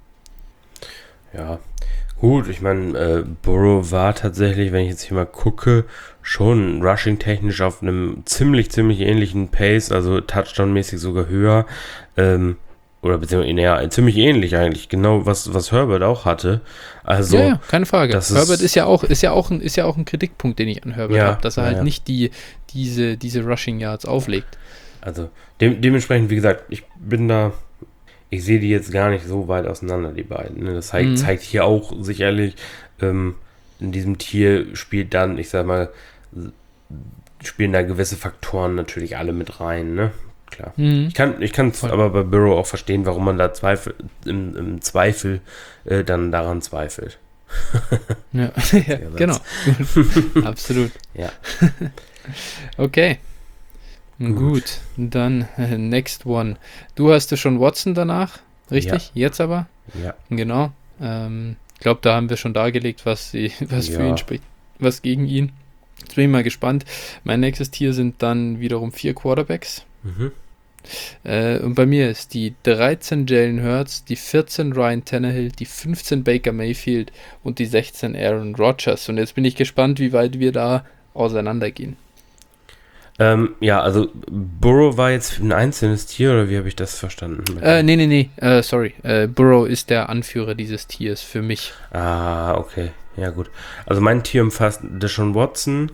Ja, gut, ich meine, äh, Burrow war tatsächlich, wenn ich jetzt hier mal gucke, schon rushing-technisch auf einem ziemlich, ziemlich ähnlichen Pace, also Touchdown-mäßig sogar höher, ähm, oder beziehungsweise, naja, ziemlich ähnlich eigentlich, genau was, was Herbert auch hatte. Also, ja, ja, keine Frage. Das Herbert ist, ist ja auch, ist ja auch ein, ist ja auch ein Kritikpunkt, den ich an Herbert ja, habe, dass er halt ja. nicht die, diese, diese Rushing Yards auflegt. Also, de- dementsprechend, wie gesagt, ich bin da, ich sehe die jetzt gar nicht so weit auseinander, die beiden. Ne? Das zeigt, mhm. zeigt hier auch sicherlich, ähm, in diesem Tier spielt dann, ich sag mal, spielen da gewisse Faktoren natürlich alle mit rein, ne? Klar. Mhm. Ich kann ich kann aber bei Burrow auch verstehen, warum man da Zweifel, im, im Zweifel äh, dann daran zweifelt. ja, ja genau. Absolut. Ja. Okay. Gut. Gut, dann äh, next one. Du hast ja schon Watson danach, richtig? Ja. Jetzt aber? Ja. Genau. Ähm, glaube, da haben wir schon dargelegt, was, sie, was Ja. für ihn spricht, was gegen ihn. Jetzt bin ich mal gespannt. Mein nächstes Tier sind dann wiederum vier Quarterbacks. Mhm. Äh, und bei mir ist die dreizehn Jalen Hurts, die vierzehn Ryan Tannehill, die fünfzehn Baker Mayfield und die sechzehn Aaron Rodgers. Und jetzt bin ich gespannt, wie weit wir da auseinandergehen. Ähm, ja, also Burrow war jetzt ein einzelnes Tier, oder wie habe ich das verstanden? Äh, nee, nee, nee, äh, sorry. Äh, Burrow ist der Anführer dieses Tiers für mich. Ah, okay. Ja, gut. Also mein Tier umfasst Deshaun Watson,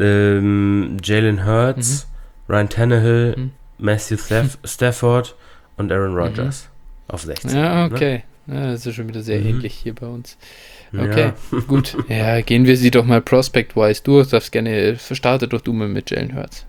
ähm, Jalen Hurts, Ryan Tannehill, Mhm. Matthew Staff- Stafford und Aaron Rodgers auf sechzehn. Ja, ne? okay. Ja, das ist schon wieder sehr Mhm. ähnlich hier bei uns. Okay, Ja. gut. Ja, gehen wir sie doch mal Prospect-wise durch. Darfst gerne, starte doch du mal mit Jalen Hurts.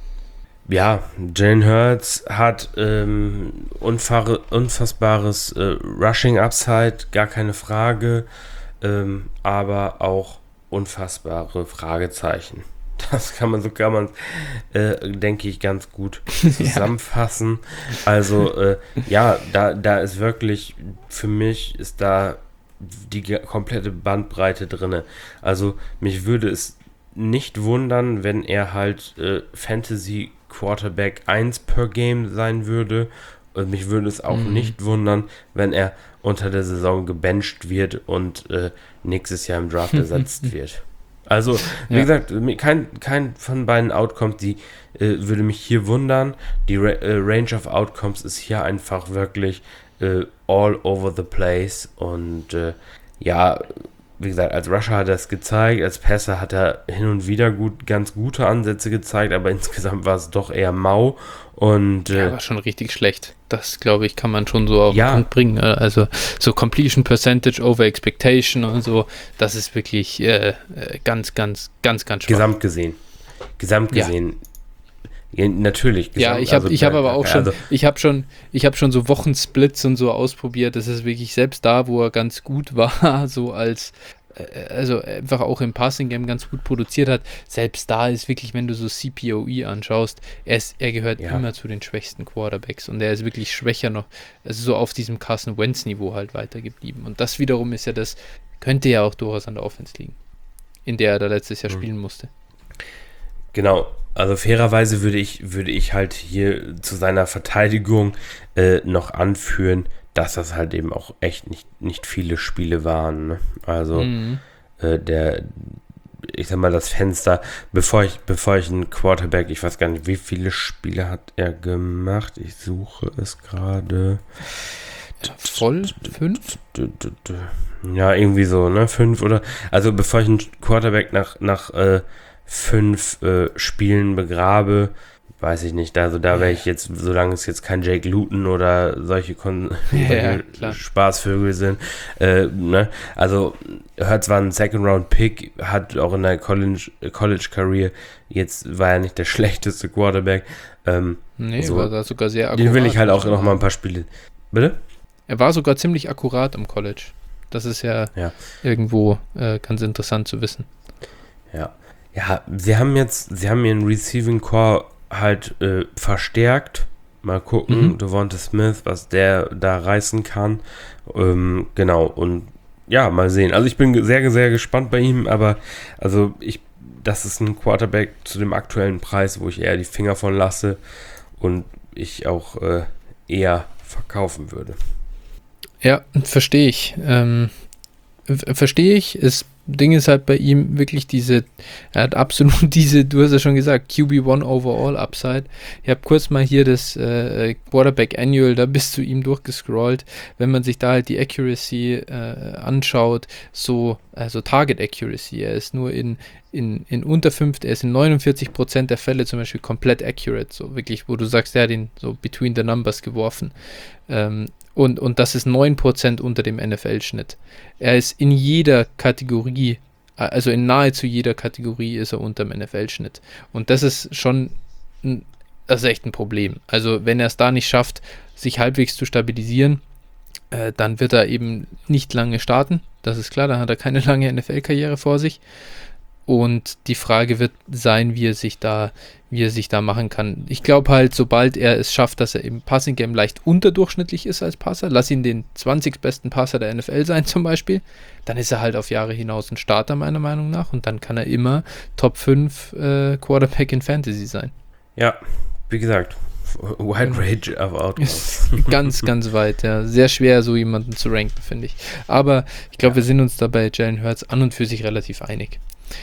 Ja, Jalen Hurts hat ähm, unfahr- unfassbares äh, Rushing-Upside, gar keine Frage, ähm, aber auch unfassbare Fragezeichen. Das kann man, so kann man, äh, denke ich, ganz gut zusammenfassen. Also, äh, ja, da, da ist wirklich, für mich ist da die ge- komplette Bandbreite drinne. Also, mich würde es nicht wundern, wenn er halt äh, Fantasy Quarterback eins per Game sein würde. Und mich würde es auch Mhm. nicht wundern, wenn er unter der Saison gebencht wird und äh, nächstes Jahr im Draft ersetzt wird. Also, wie Ja. gesagt, mi- kein, kein von beiden Outcomes, die äh, würde mich hier wundern. Die Ra äh, Range of Outcomes ist hier einfach wirklich äh, all over the place. Und äh, ja, wie gesagt, als Rusher hat er es gezeigt, als Passer hat er hin und wieder gut, ganz gute Ansätze gezeigt, aber insgesamt war es doch eher mau. Und Ja, äh, war schon richtig schlecht. Das, glaube ich, kann man schon so auf Ja. den Punkt bringen. äh, Also so Completion Percentage over Expectation und so, das ist wirklich äh, äh, ganz, ganz, ganz, ganz schwach. gesamt gesehen. Gesamt Ja. gesehen. Ja, natürlich. Ja, gesamt- ich habe also, ich hab aber auch schon, also, ich habe schon, ich habe schon so Wochensplits und so ausprobiert. Das ist wirklich selbst da, wo er ganz gut war, so als, äh, also einfach auch im Passing Game ganz gut produziert hat. Selbst da ist wirklich, wenn du so C P O E anschaust, er, ist, er gehört Ja. immer zu den schwächsten Quarterbacks und er ist wirklich schwächer noch, also so auf diesem Carson Wentz Niveau halt weitergeblieben. Und das wiederum ist ja das, könnte ja auch durchaus an der Offense liegen, in der er da letztes Jahr Mhm. spielen musste. Genau, also fairerweise würde ich, würde ich halt hier zu seiner Verteidigung äh, noch anführen, dass das halt eben auch echt nicht, nicht viele Spiele waren. Ne? Also Mhm. äh, der, ich sag mal, das Fenster, bevor ich, bevor ich einen Quarterback, ich weiß gar nicht, wie viele Spiele hat er gemacht? Ich suche es gerade. Voll fünf? Ja, irgendwie so, ne? Fünf oder. Also bevor ich einen Quarterback nach, nach äh, fünf äh, Spielen begrabe, weiß ich nicht. Also da wäre ich jetzt, solange es jetzt kein Jake Luton oder solche, Kon Ja, solche klar. Spaßvögel sind. Äh, ne? Also Hurts war ein Second-Round-Pick, hat auch in der College, College-Career, jetzt war er nicht der schlechteste Quarterback. Ähm, Nee, So. war da sogar sehr akkurat. den will ich halt auch muss man noch mal ein sagen. paar Spiele. Bitte? Er war sogar ziemlich akkurat am College. Das ist ja, Ja. irgendwo äh, ganz interessant zu wissen. Ja. Ja, sie haben jetzt, sie haben ihren Receiving Core halt äh, verstärkt. Mal gucken, Mhm. Devonta Smith, was der da reißen kann. Ähm, genau, und ja, mal sehen. Also ich bin sehr, sehr gespannt bei ihm, aber also ich, das ist ein Quarterback zu dem aktuellen Preis, wo ich eher die Finger von lasse und ich auch äh, eher verkaufen würde. Ja, verstehe ich. Ähm, v- verstehe ich. Das Ding ist halt bei ihm wirklich diese, er hat absolut diese, du hast ja schon gesagt, Q B eins Overall Upside. Ich habe kurz mal hier das äh, Quarterback Annual da bis zu ihm durchgescrollt. Wenn man sich da halt die Accuracy äh, anschaut, so, also Target Accuracy, er ist nur in, in, in unter fünf, er ist in neunundvierzig Prozent der Fälle zum Beispiel komplett accurate, so wirklich, wo du sagst, er hat ihn so between the numbers geworfen. Ähm, Und, und das ist neun Prozent unter dem N F L-Schnitt. Er ist in jeder Kategorie, also in nahezu jeder Kategorie ist er unter dem N F L-Schnitt. Und das ist schon, ein, das ist echt ein Problem. Also wenn er es da nicht schafft, sich halbwegs zu stabilisieren, äh, dann wird er eben nicht lange starten. Das ist klar, dann hat er keine lange N F L-Karriere vor sich. Und die Frage wird sein, wie er sich da, wie er sich da machen kann. Ich glaube halt, sobald er es schafft, dass er im Passing Game leicht unterdurchschnittlich ist als Passer, lass ihn den zwanzig besten Passer der N F L sein zum Beispiel, dann ist er halt auf Jahre hinaus ein Starter meiner Meinung nach und dann kann er immer Top fünf äh, Quarterback in Fantasy sein. Ja, wie gesagt, wide range of outcomes. Ganz, ganz weit, ja. Sehr schwer, so jemanden zu ranken, finde ich. Aber ich glaube, ja. wir sind uns da bei Jalen Hurts an und für sich relativ einig.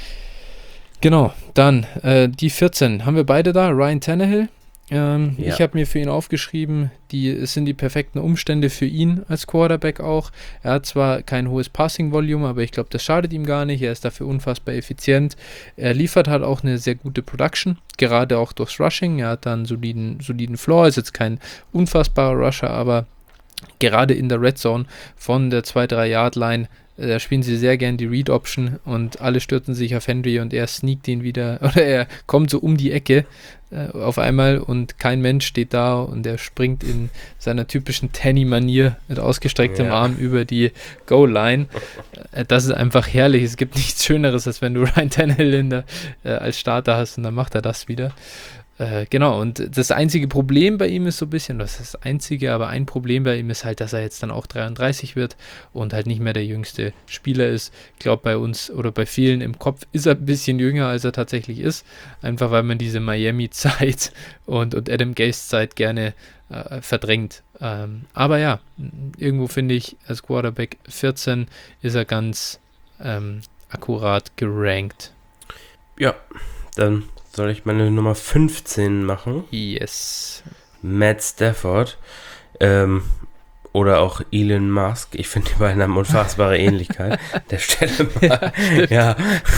Genau, dann äh, die vierzehn haben wir beide da, Ryan Tannehill. Ähm, ja. Ich habe mir für ihn aufgeschrieben, die, es sind die perfekten Umstände für ihn als Quarterback auch. Er hat zwar kein hohes Passing-Volume, aber ich glaube, das schadet ihm gar nicht. Er ist dafür unfassbar effizient. Er liefert halt auch eine sehr gute Production, gerade auch durchs Rushing. Er hat da einen soliden, soliden Floor, ist jetzt kein unfassbarer Rusher, aber gerade in der Red Zone von der zwei drei Yard Line da spielen sie sehr gern die Read-Option und alle stürzen sich auf Henry und er sneakt ihn wieder, oder er kommt so um die Ecke äh, auf einmal und kein Mensch steht da und er springt in seiner typischen Tanny-Manier mit ausgestrecktem ja. Arm über die Goal-Line. Äh, das ist einfach herrlich. Es gibt nichts Schöneres, als wenn du Ryan Tannehill in der, äh, als Starter hast und dann macht er das wieder. Äh, genau, und das einzige Problem bei ihm ist so ein bisschen, das ist das einzige, aber ein Problem bei ihm ist halt, dass er jetzt dann auch dreiunddreißig wird und halt nicht mehr der jüngste Spieler ist. Ich glaube, bei uns oder bei vielen im Kopf ist er ein bisschen jünger, als er tatsächlich ist, einfach weil man diese Miami-Zeit und, und Adam Gase-Zeit gerne äh, verdrängt. Ähm, aber ja, irgendwo finde ich, als Quarterback vierzehn ist er ganz ähm, akkurat gerankt. Ja, dann soll ich meine Nummer fünfzehn machen? Yes. Matt Stafford. Ähm, oder auch Elon Musk. Ich finde, die beiden haben unfassbare Ähnlichkeit. Der Stelle mal. Ja.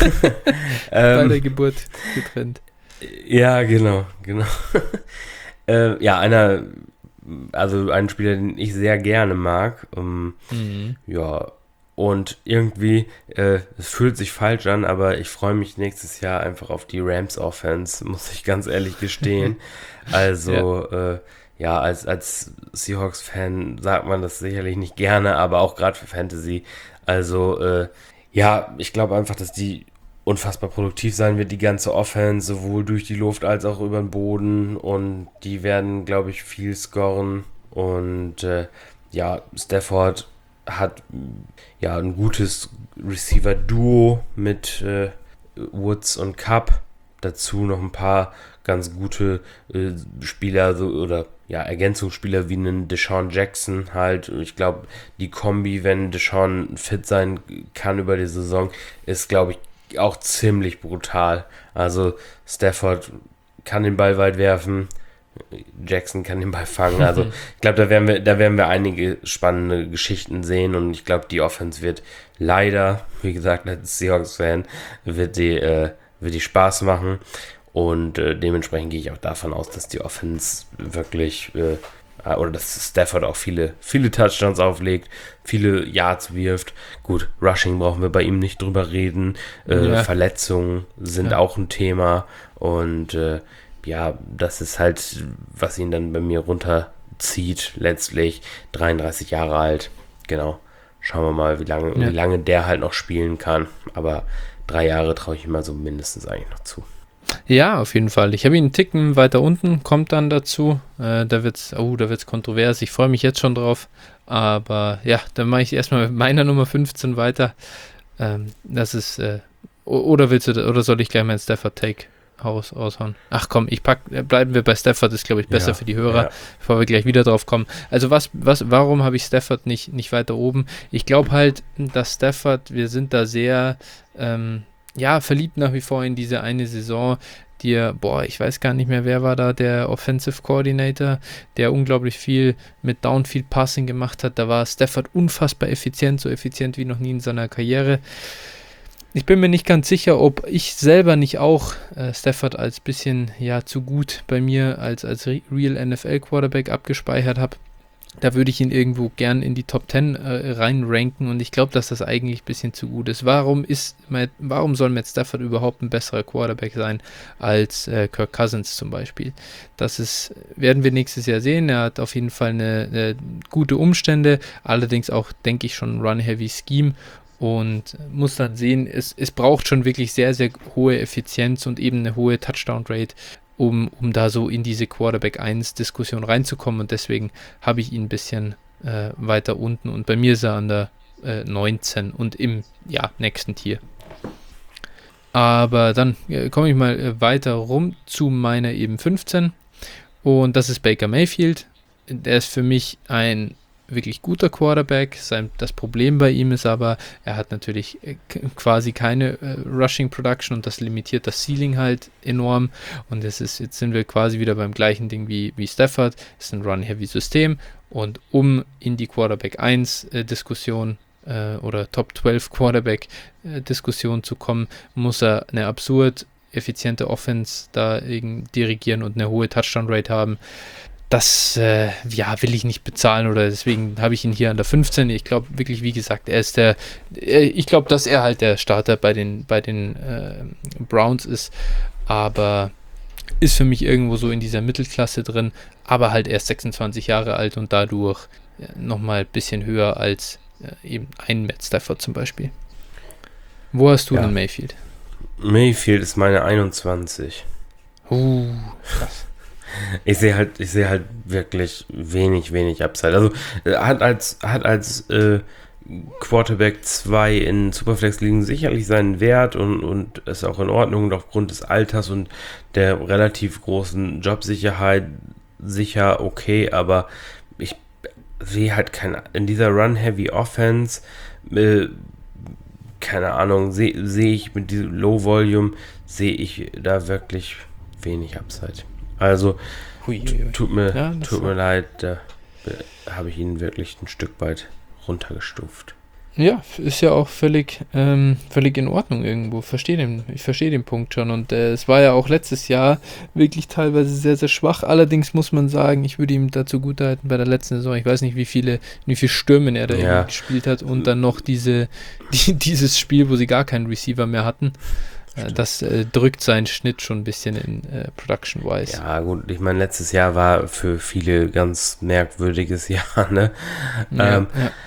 ähm, Bei der Geburt getrennt. Ja, genau, genau. äh, ja, einer, also ein Spieler, den ich sehr gerne mag. Um, mhm. Ja, und irgendwie, äh, es fühlt sich falsch an, aber ich freue mich nächstes Jahr einfach auf die Rams-Offense, muss ich ganz ehrlich gestehen. Also, ja, äh, ja als, als Seahawks-Fan sagt man das sicherlich nicht gerne, aber auch gerade für Fantasy. Also, äh, ja, ich glaube einfach, dass die unfassbar produktiv sein wird, die ganze Offense, sowohl durch die Luft als auch über den Boden. Und die werden, glaube ich, viel scoren. Und äh, ja, Stafford hat ja ein gutes Receiver-Duo mit äh, Woods und Cup. Dazu noch ein paar ganz gute äh, Spieler so, oder ja, Ergänzungsspieler wie einen Deshaun Jackson halt. Ich glaube, die Kombi, wenn Deshaun fit sein kann über die Saison, ist, glaube ich, auch ziemlich brutal. Also Stafford kann den Ball weit werfen, Jackson kann den Ball fangen. Also ich glaube, da werden wir, da werden wir einige spannende Geschichten sehen und ich glaube, die Offense wird leider, wie gesagt, als Seahawks-Fan, wird die, äh, wird die Spaß machen und äh, dementsprechend gehe ich auch davon aus, dass die Offense wirklich äh, oder dass Stafford auch viele, viele Touchdowns auflegt, viele Yards wirft. Gut, Rushing brauchen wir bei ihm nicht drüber reden. Äh, ja. Verletzungen sind ja auch ein Thema und äh, ja, das ist halt, was ihn dann bei mir runterzieht, letztlich. dreiunddreißig Jahre alt, genau. Schauen wir mal, wie lange, ja. wie lange der halt noch spielen kann. Aber drei Jahre traue ich ihm mal so mindestens eigentlich noch zu. Ja, auf jeden Fall. Ich habe ihn einen Ticken weiter unten, kommt dann dazu. Äh, da wird's, oh, da wird's kontrovers. Ich freue mich jetzt schon drauf. Aber ja, dann mache ich erstmal mit meiner Nummer fünfzehn weiter. Ähm, das ist, äh, oder willst du, oder soll ich gleich meinen Stafford-Take Haus aushauen? Ach komm, ich pack, bleiben wir bei Stafford, ist glaube ich besser ja, für die Hörer, ja. bevor wir gleich wieder drauf kommen. Also was, was, warum habe ich Stafford nicht, nicht weiter oben? Ich glaube halt, dass Stafford, wir sind da sehr, ähm, ja, verliebt nach wie vor in diese eine Saison, die er, boah, ich weiß gar nicht mehr, wer war da der Offensive Coordinator, der unglaublich viel mit Downfield Passing gemacht hat. Da war Stafford unfassbar effizient, so effizient wie noch nie in seiner Karriere. Ich bin mir nicht ganz sicher, ob ich selber nicht auch äh, Stafford als bisschen ja zu gut bei mir als, als Real N F L Quarterback abgespeichert habe. Da würde ich ihn irgendwo gern in die Top zehn äh, reinranken und ich glaube, dass das eigentlich ein bisschen zu gut ist. Warum ist Matt, warum soll Matt Stafford überhaupt ein besserer Quarterback sein als äh, Kirk Cousins zum Beispiel? Das ist, werden wir nächstes Jahr sehen. Er hat auf jeden Fall eine, eine gute Umstände, allerdings auch, denke ich, schon ein Run-Heavy-Scheme. und muss dann sehen, es, es braucht schon wirklich sehr, sehr hohe Effizienz und eben eine hohe Touchdown-Rate, um, um da so in diese Quarterback eins Diskussion reinzukommen, und deswegen habe ich ihn ein bisschen äh, weiter unten, und bei mir ist er an der äh, neunzehn und im ja, nächsten Tier. Aber dann äh, komme ich mal äh, weiter rum zu meiner eben fünfzehn, und das ist Baker Mayfield. Der ist für mich ein wirklich guter Quarterback. Sein, das Problem bei ihm ist aber, er hat natürlich äh, quasi keine äh, Rushing Production, und das limitiert das Ceiling halt enorm, und das ist, jetzt sind wir quasi wieder beim gleichen Ding wie, wie Stafford. Es ist ein Run-Heavy-System, und um in die Quarterback eins äh, Diskussion äh, oder Top zwölf Quarterback äh, Diskussion zu kommen, muss er eine absurd effiziente Offense da dirigieren und eine hohe Touchdown-Rate haben. Das äh, ja, will ich nicht bezahlen, oder deswegen habe ich ihn hier an der fünfzehn. Ich glaube wirklich, wie gesagt, er ist der, ich glaube, dass er halt der Starter bei den, bei den äh, Browns ist, aber ist für mich irgendwo so in dieser Mittelklasse drin, aber halt erst sechsundzwanzig Jahre alt und dadurch äh, nochmal ein bisschen höher als äh, eben ein Matt Stafford zum Beispiel. Wo hast du ja. denn Mayfield? Mayfield ist meine einundzwanzig. Uh, krass. Ich sehe halt, ich sehe halt wirklich wenig, wenig Upside. Also hat als, hat als äh, Quarterback zwei in Superflex-Ligen sicherlich seinen Wert und, und ist auch in Ordnung, und aufgrund des Alters und der relativ großen Jobsicherheit sicher okay, aber ich sehe halt kein, in dieser Run-Heavy-Offense, äh, keine Ahnung, sehe seh ich mit diesem Low-Volume, sehe ich da wirklich wenig Upside. Also, Hui, hui, hui. tut mir, ja, tut mir leid, da habe ich ihn wirklich ein Stück weit runtergestuft. Ja, ist ja auch völlig, ähm, völlig in Ordnung irgendwo. Versteh den, ich verstehe den Punkt schon. Und äh, es war ja auch letztes Jahr wirklich teilweise sehr, sehr schwach. Allerdings muss man sagen, ich würde ihm dazu gutehalten bei der letzten Saison. Ich weiß nicht, wie viele, wie viele Stürmen er da ja. gespielt hat. Und dann noch diese, die, dieses Spiel, wo sie gar keinen Receiver mehr hatten. Das äh, drückt seinen Schnitt schon ein bisschen in äh, Production-wise. Ja, gut, ich meine, letztes Jahr war für viele ganz merkwürdiges Jahr, ne? Ja, ähm, ja.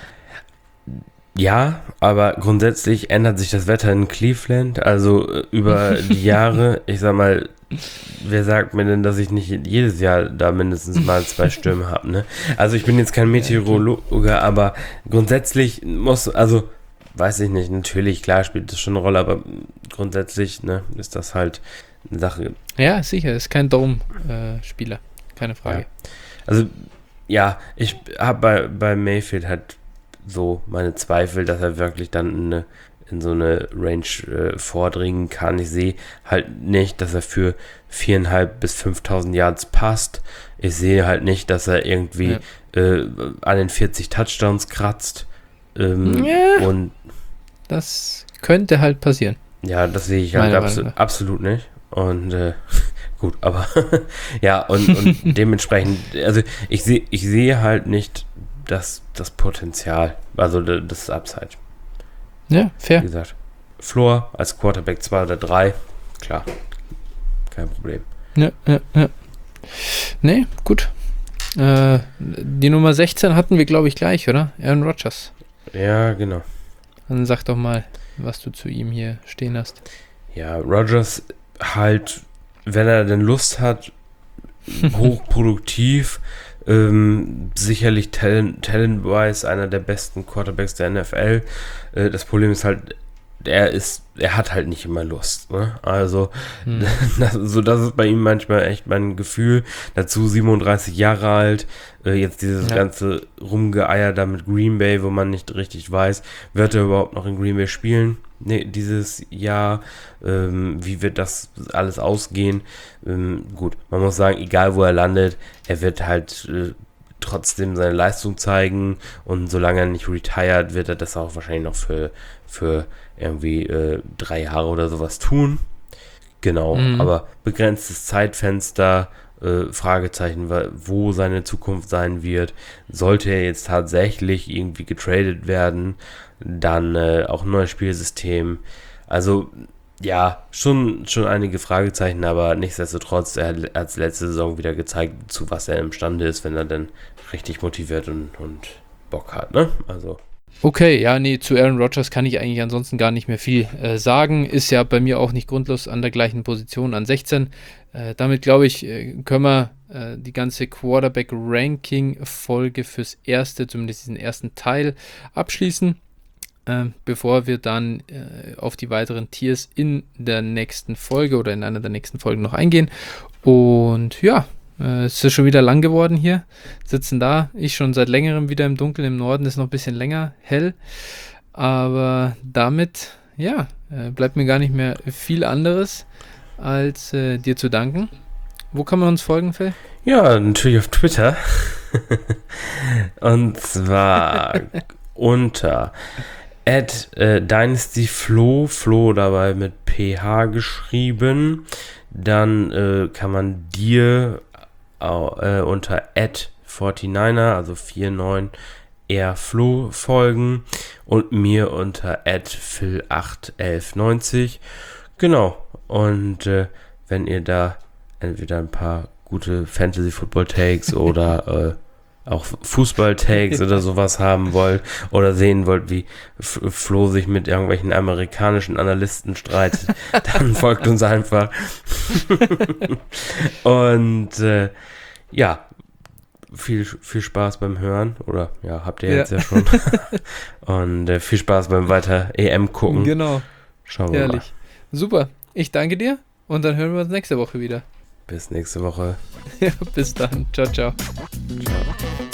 ja, aber grundsätzlich ändert sich das Wetter in Cleveland, also äh, über die Jahre. Ich sag mal, wer sagt mir denn, dass ich nicht jedes Jahr da mindestens mal zwei Stürme habe, ne? Also ich bin jetzt kein Meteorologe, aber grundsätzlich muss, also weiß ich nicht, natürlich, klar spielt das schon eine Rolle, aber grundsätzlich, ne, ist das halt eine Sache. Ja, sicher, ist kein Dome-Spieler, äh, keine Frage. Ja. Also, ja, ich habe bei, bei Mayfield halt so meine Zweifel, dass er wirklich dann in, eine, in so eine Range äh, vordringen kann. Ich sehe halt nicht, dass er für viertausendfünfhundert bis fünftausend Yards passt. Ich sehe halt nicht, dass er irgendwie ja. äh, an den vierzig Touchdowns kratzt. Ähm, ja, und das könnte halt passieren. Ja, das sehe ich halt abso- absolut nicht. Und äh, gut, aber ja, und, und dementsprechend, also ich sehe ich sehe halt nicht das, das Potenzial, also das Upside. Ja, fair. Wie gesagt, Floor als Quarterback zwei oder drei, klar, kein Problem. Ja, ja, ja. Nee, gut. Äh, die Nummer sechzehn hatten wir, glaube ich, gleich, oder? Aaron Rodgers. Ja, genau. Dann sag doch mal, was du zu ihm hier stehen hast. Ja, Rodgers halt, wenn er denn Lust hat, hochproduktiv, ähm, sicherlich talent, talent-wise einer der besten Quarterbacks der N F L. Äh, das Problem ist halt, er ist, er hat halt nicht immer Lust, ne? Also, hm. das, so das ist bei ihm manchmal echt mein Gefühl. Dazu siebenunddreißig Jahre alt, äh, jetzt dieses ja. ganze Rumgeeier da mit Green Bay, wo man nicht richtig weiß, wird er überhaupt noch in Green Bay spielen? Nee, dieses Jahr, ähm, wie wird das alles ausgehen? Ähm, gut, man muss sagen, egal wo er landet, er wird halt äh, trotzdem seine Leistung zeigen, und solange er nicht retired, wird er das auch wahrscheinlich noch für, für irgendwie äh, drei Jahre oder sowas tun. Genau, mhm. aber begrenztes Zeitfenster, äh, Fragezeichen, wo seine Zukunft sein wird. Sollte er jetzt tatsächlich irgendwie getradet werden, dann äh, auch ein neues Spielsystem. Also ja, schon, schon einige Fragezeichen, aber nichtsdestotrotz, er hat, er hat letzte Saison wieder gezeigt, zu was er imstande ist, wenn er dann richtig motiviert und, und Bock hat, ne? Also Okay, ja, nee, zu Aaron Rodgers kann ich eigentlich ansonsten gar nicht mehr viel äh, sagen. Ist ja bei mir auch nicht grundlos an der gleichen Position an sechzehn. Äh, damit, glaube ich, äh, können wir äh, die ganze Quarterback-Ranking-Folge fürs Erste, zumindest diesen ersten Teil, abschließen, äh, bevor wir dann äh, auf die weiteren Tiers in der nächsten Folge oder in einer der nächsten Folgen noch eingehen. Und ja, Äh, es ist schon wieder lang geworden hier. Sitzen da. Ich schon seit längerem wieder im Dunkeln. Im Norden ist noch ein bisschen länger hell. Aber damit, ja, äh, bleibt mir gar nicht mehr viel anderes, als äh, dir zu danken. Wo kann man uns folgen, Phil? Ja, natürlich auf Twitter. Und zwar unter at äh, dynastyflo, Flo dabei mit P H geschrieben. Dann äh, kann man dir Uh, unter at forty-niner, also neunundvierzig R Flo folgen und mir unter at phil acht elf neunzig. Genau. Und äh, wenn ihr da entweder ein paar gute Fantasy-Football-Takes oder äh, auch Fußball-Takes oder sowas haben wollt oder sehen wollt, wie F- Flo sich mit irgendwelchen amerikanischen Analysten streitet, dann folgt uns einfach. Und äh, ja, viel, viel Spaß beim Hören. Oder ja, habt ihr jetzt ja, ja schon. Und äh, viel Spaß beim weiter E M gucken. Genau. Schauen wir Ehrlich. Mal. Super. Ich danke dir und dann hören wir uns nächste Woche wieder. Bis nächste Woche. Ja, bis dann. Ciao, ciao. Ciao.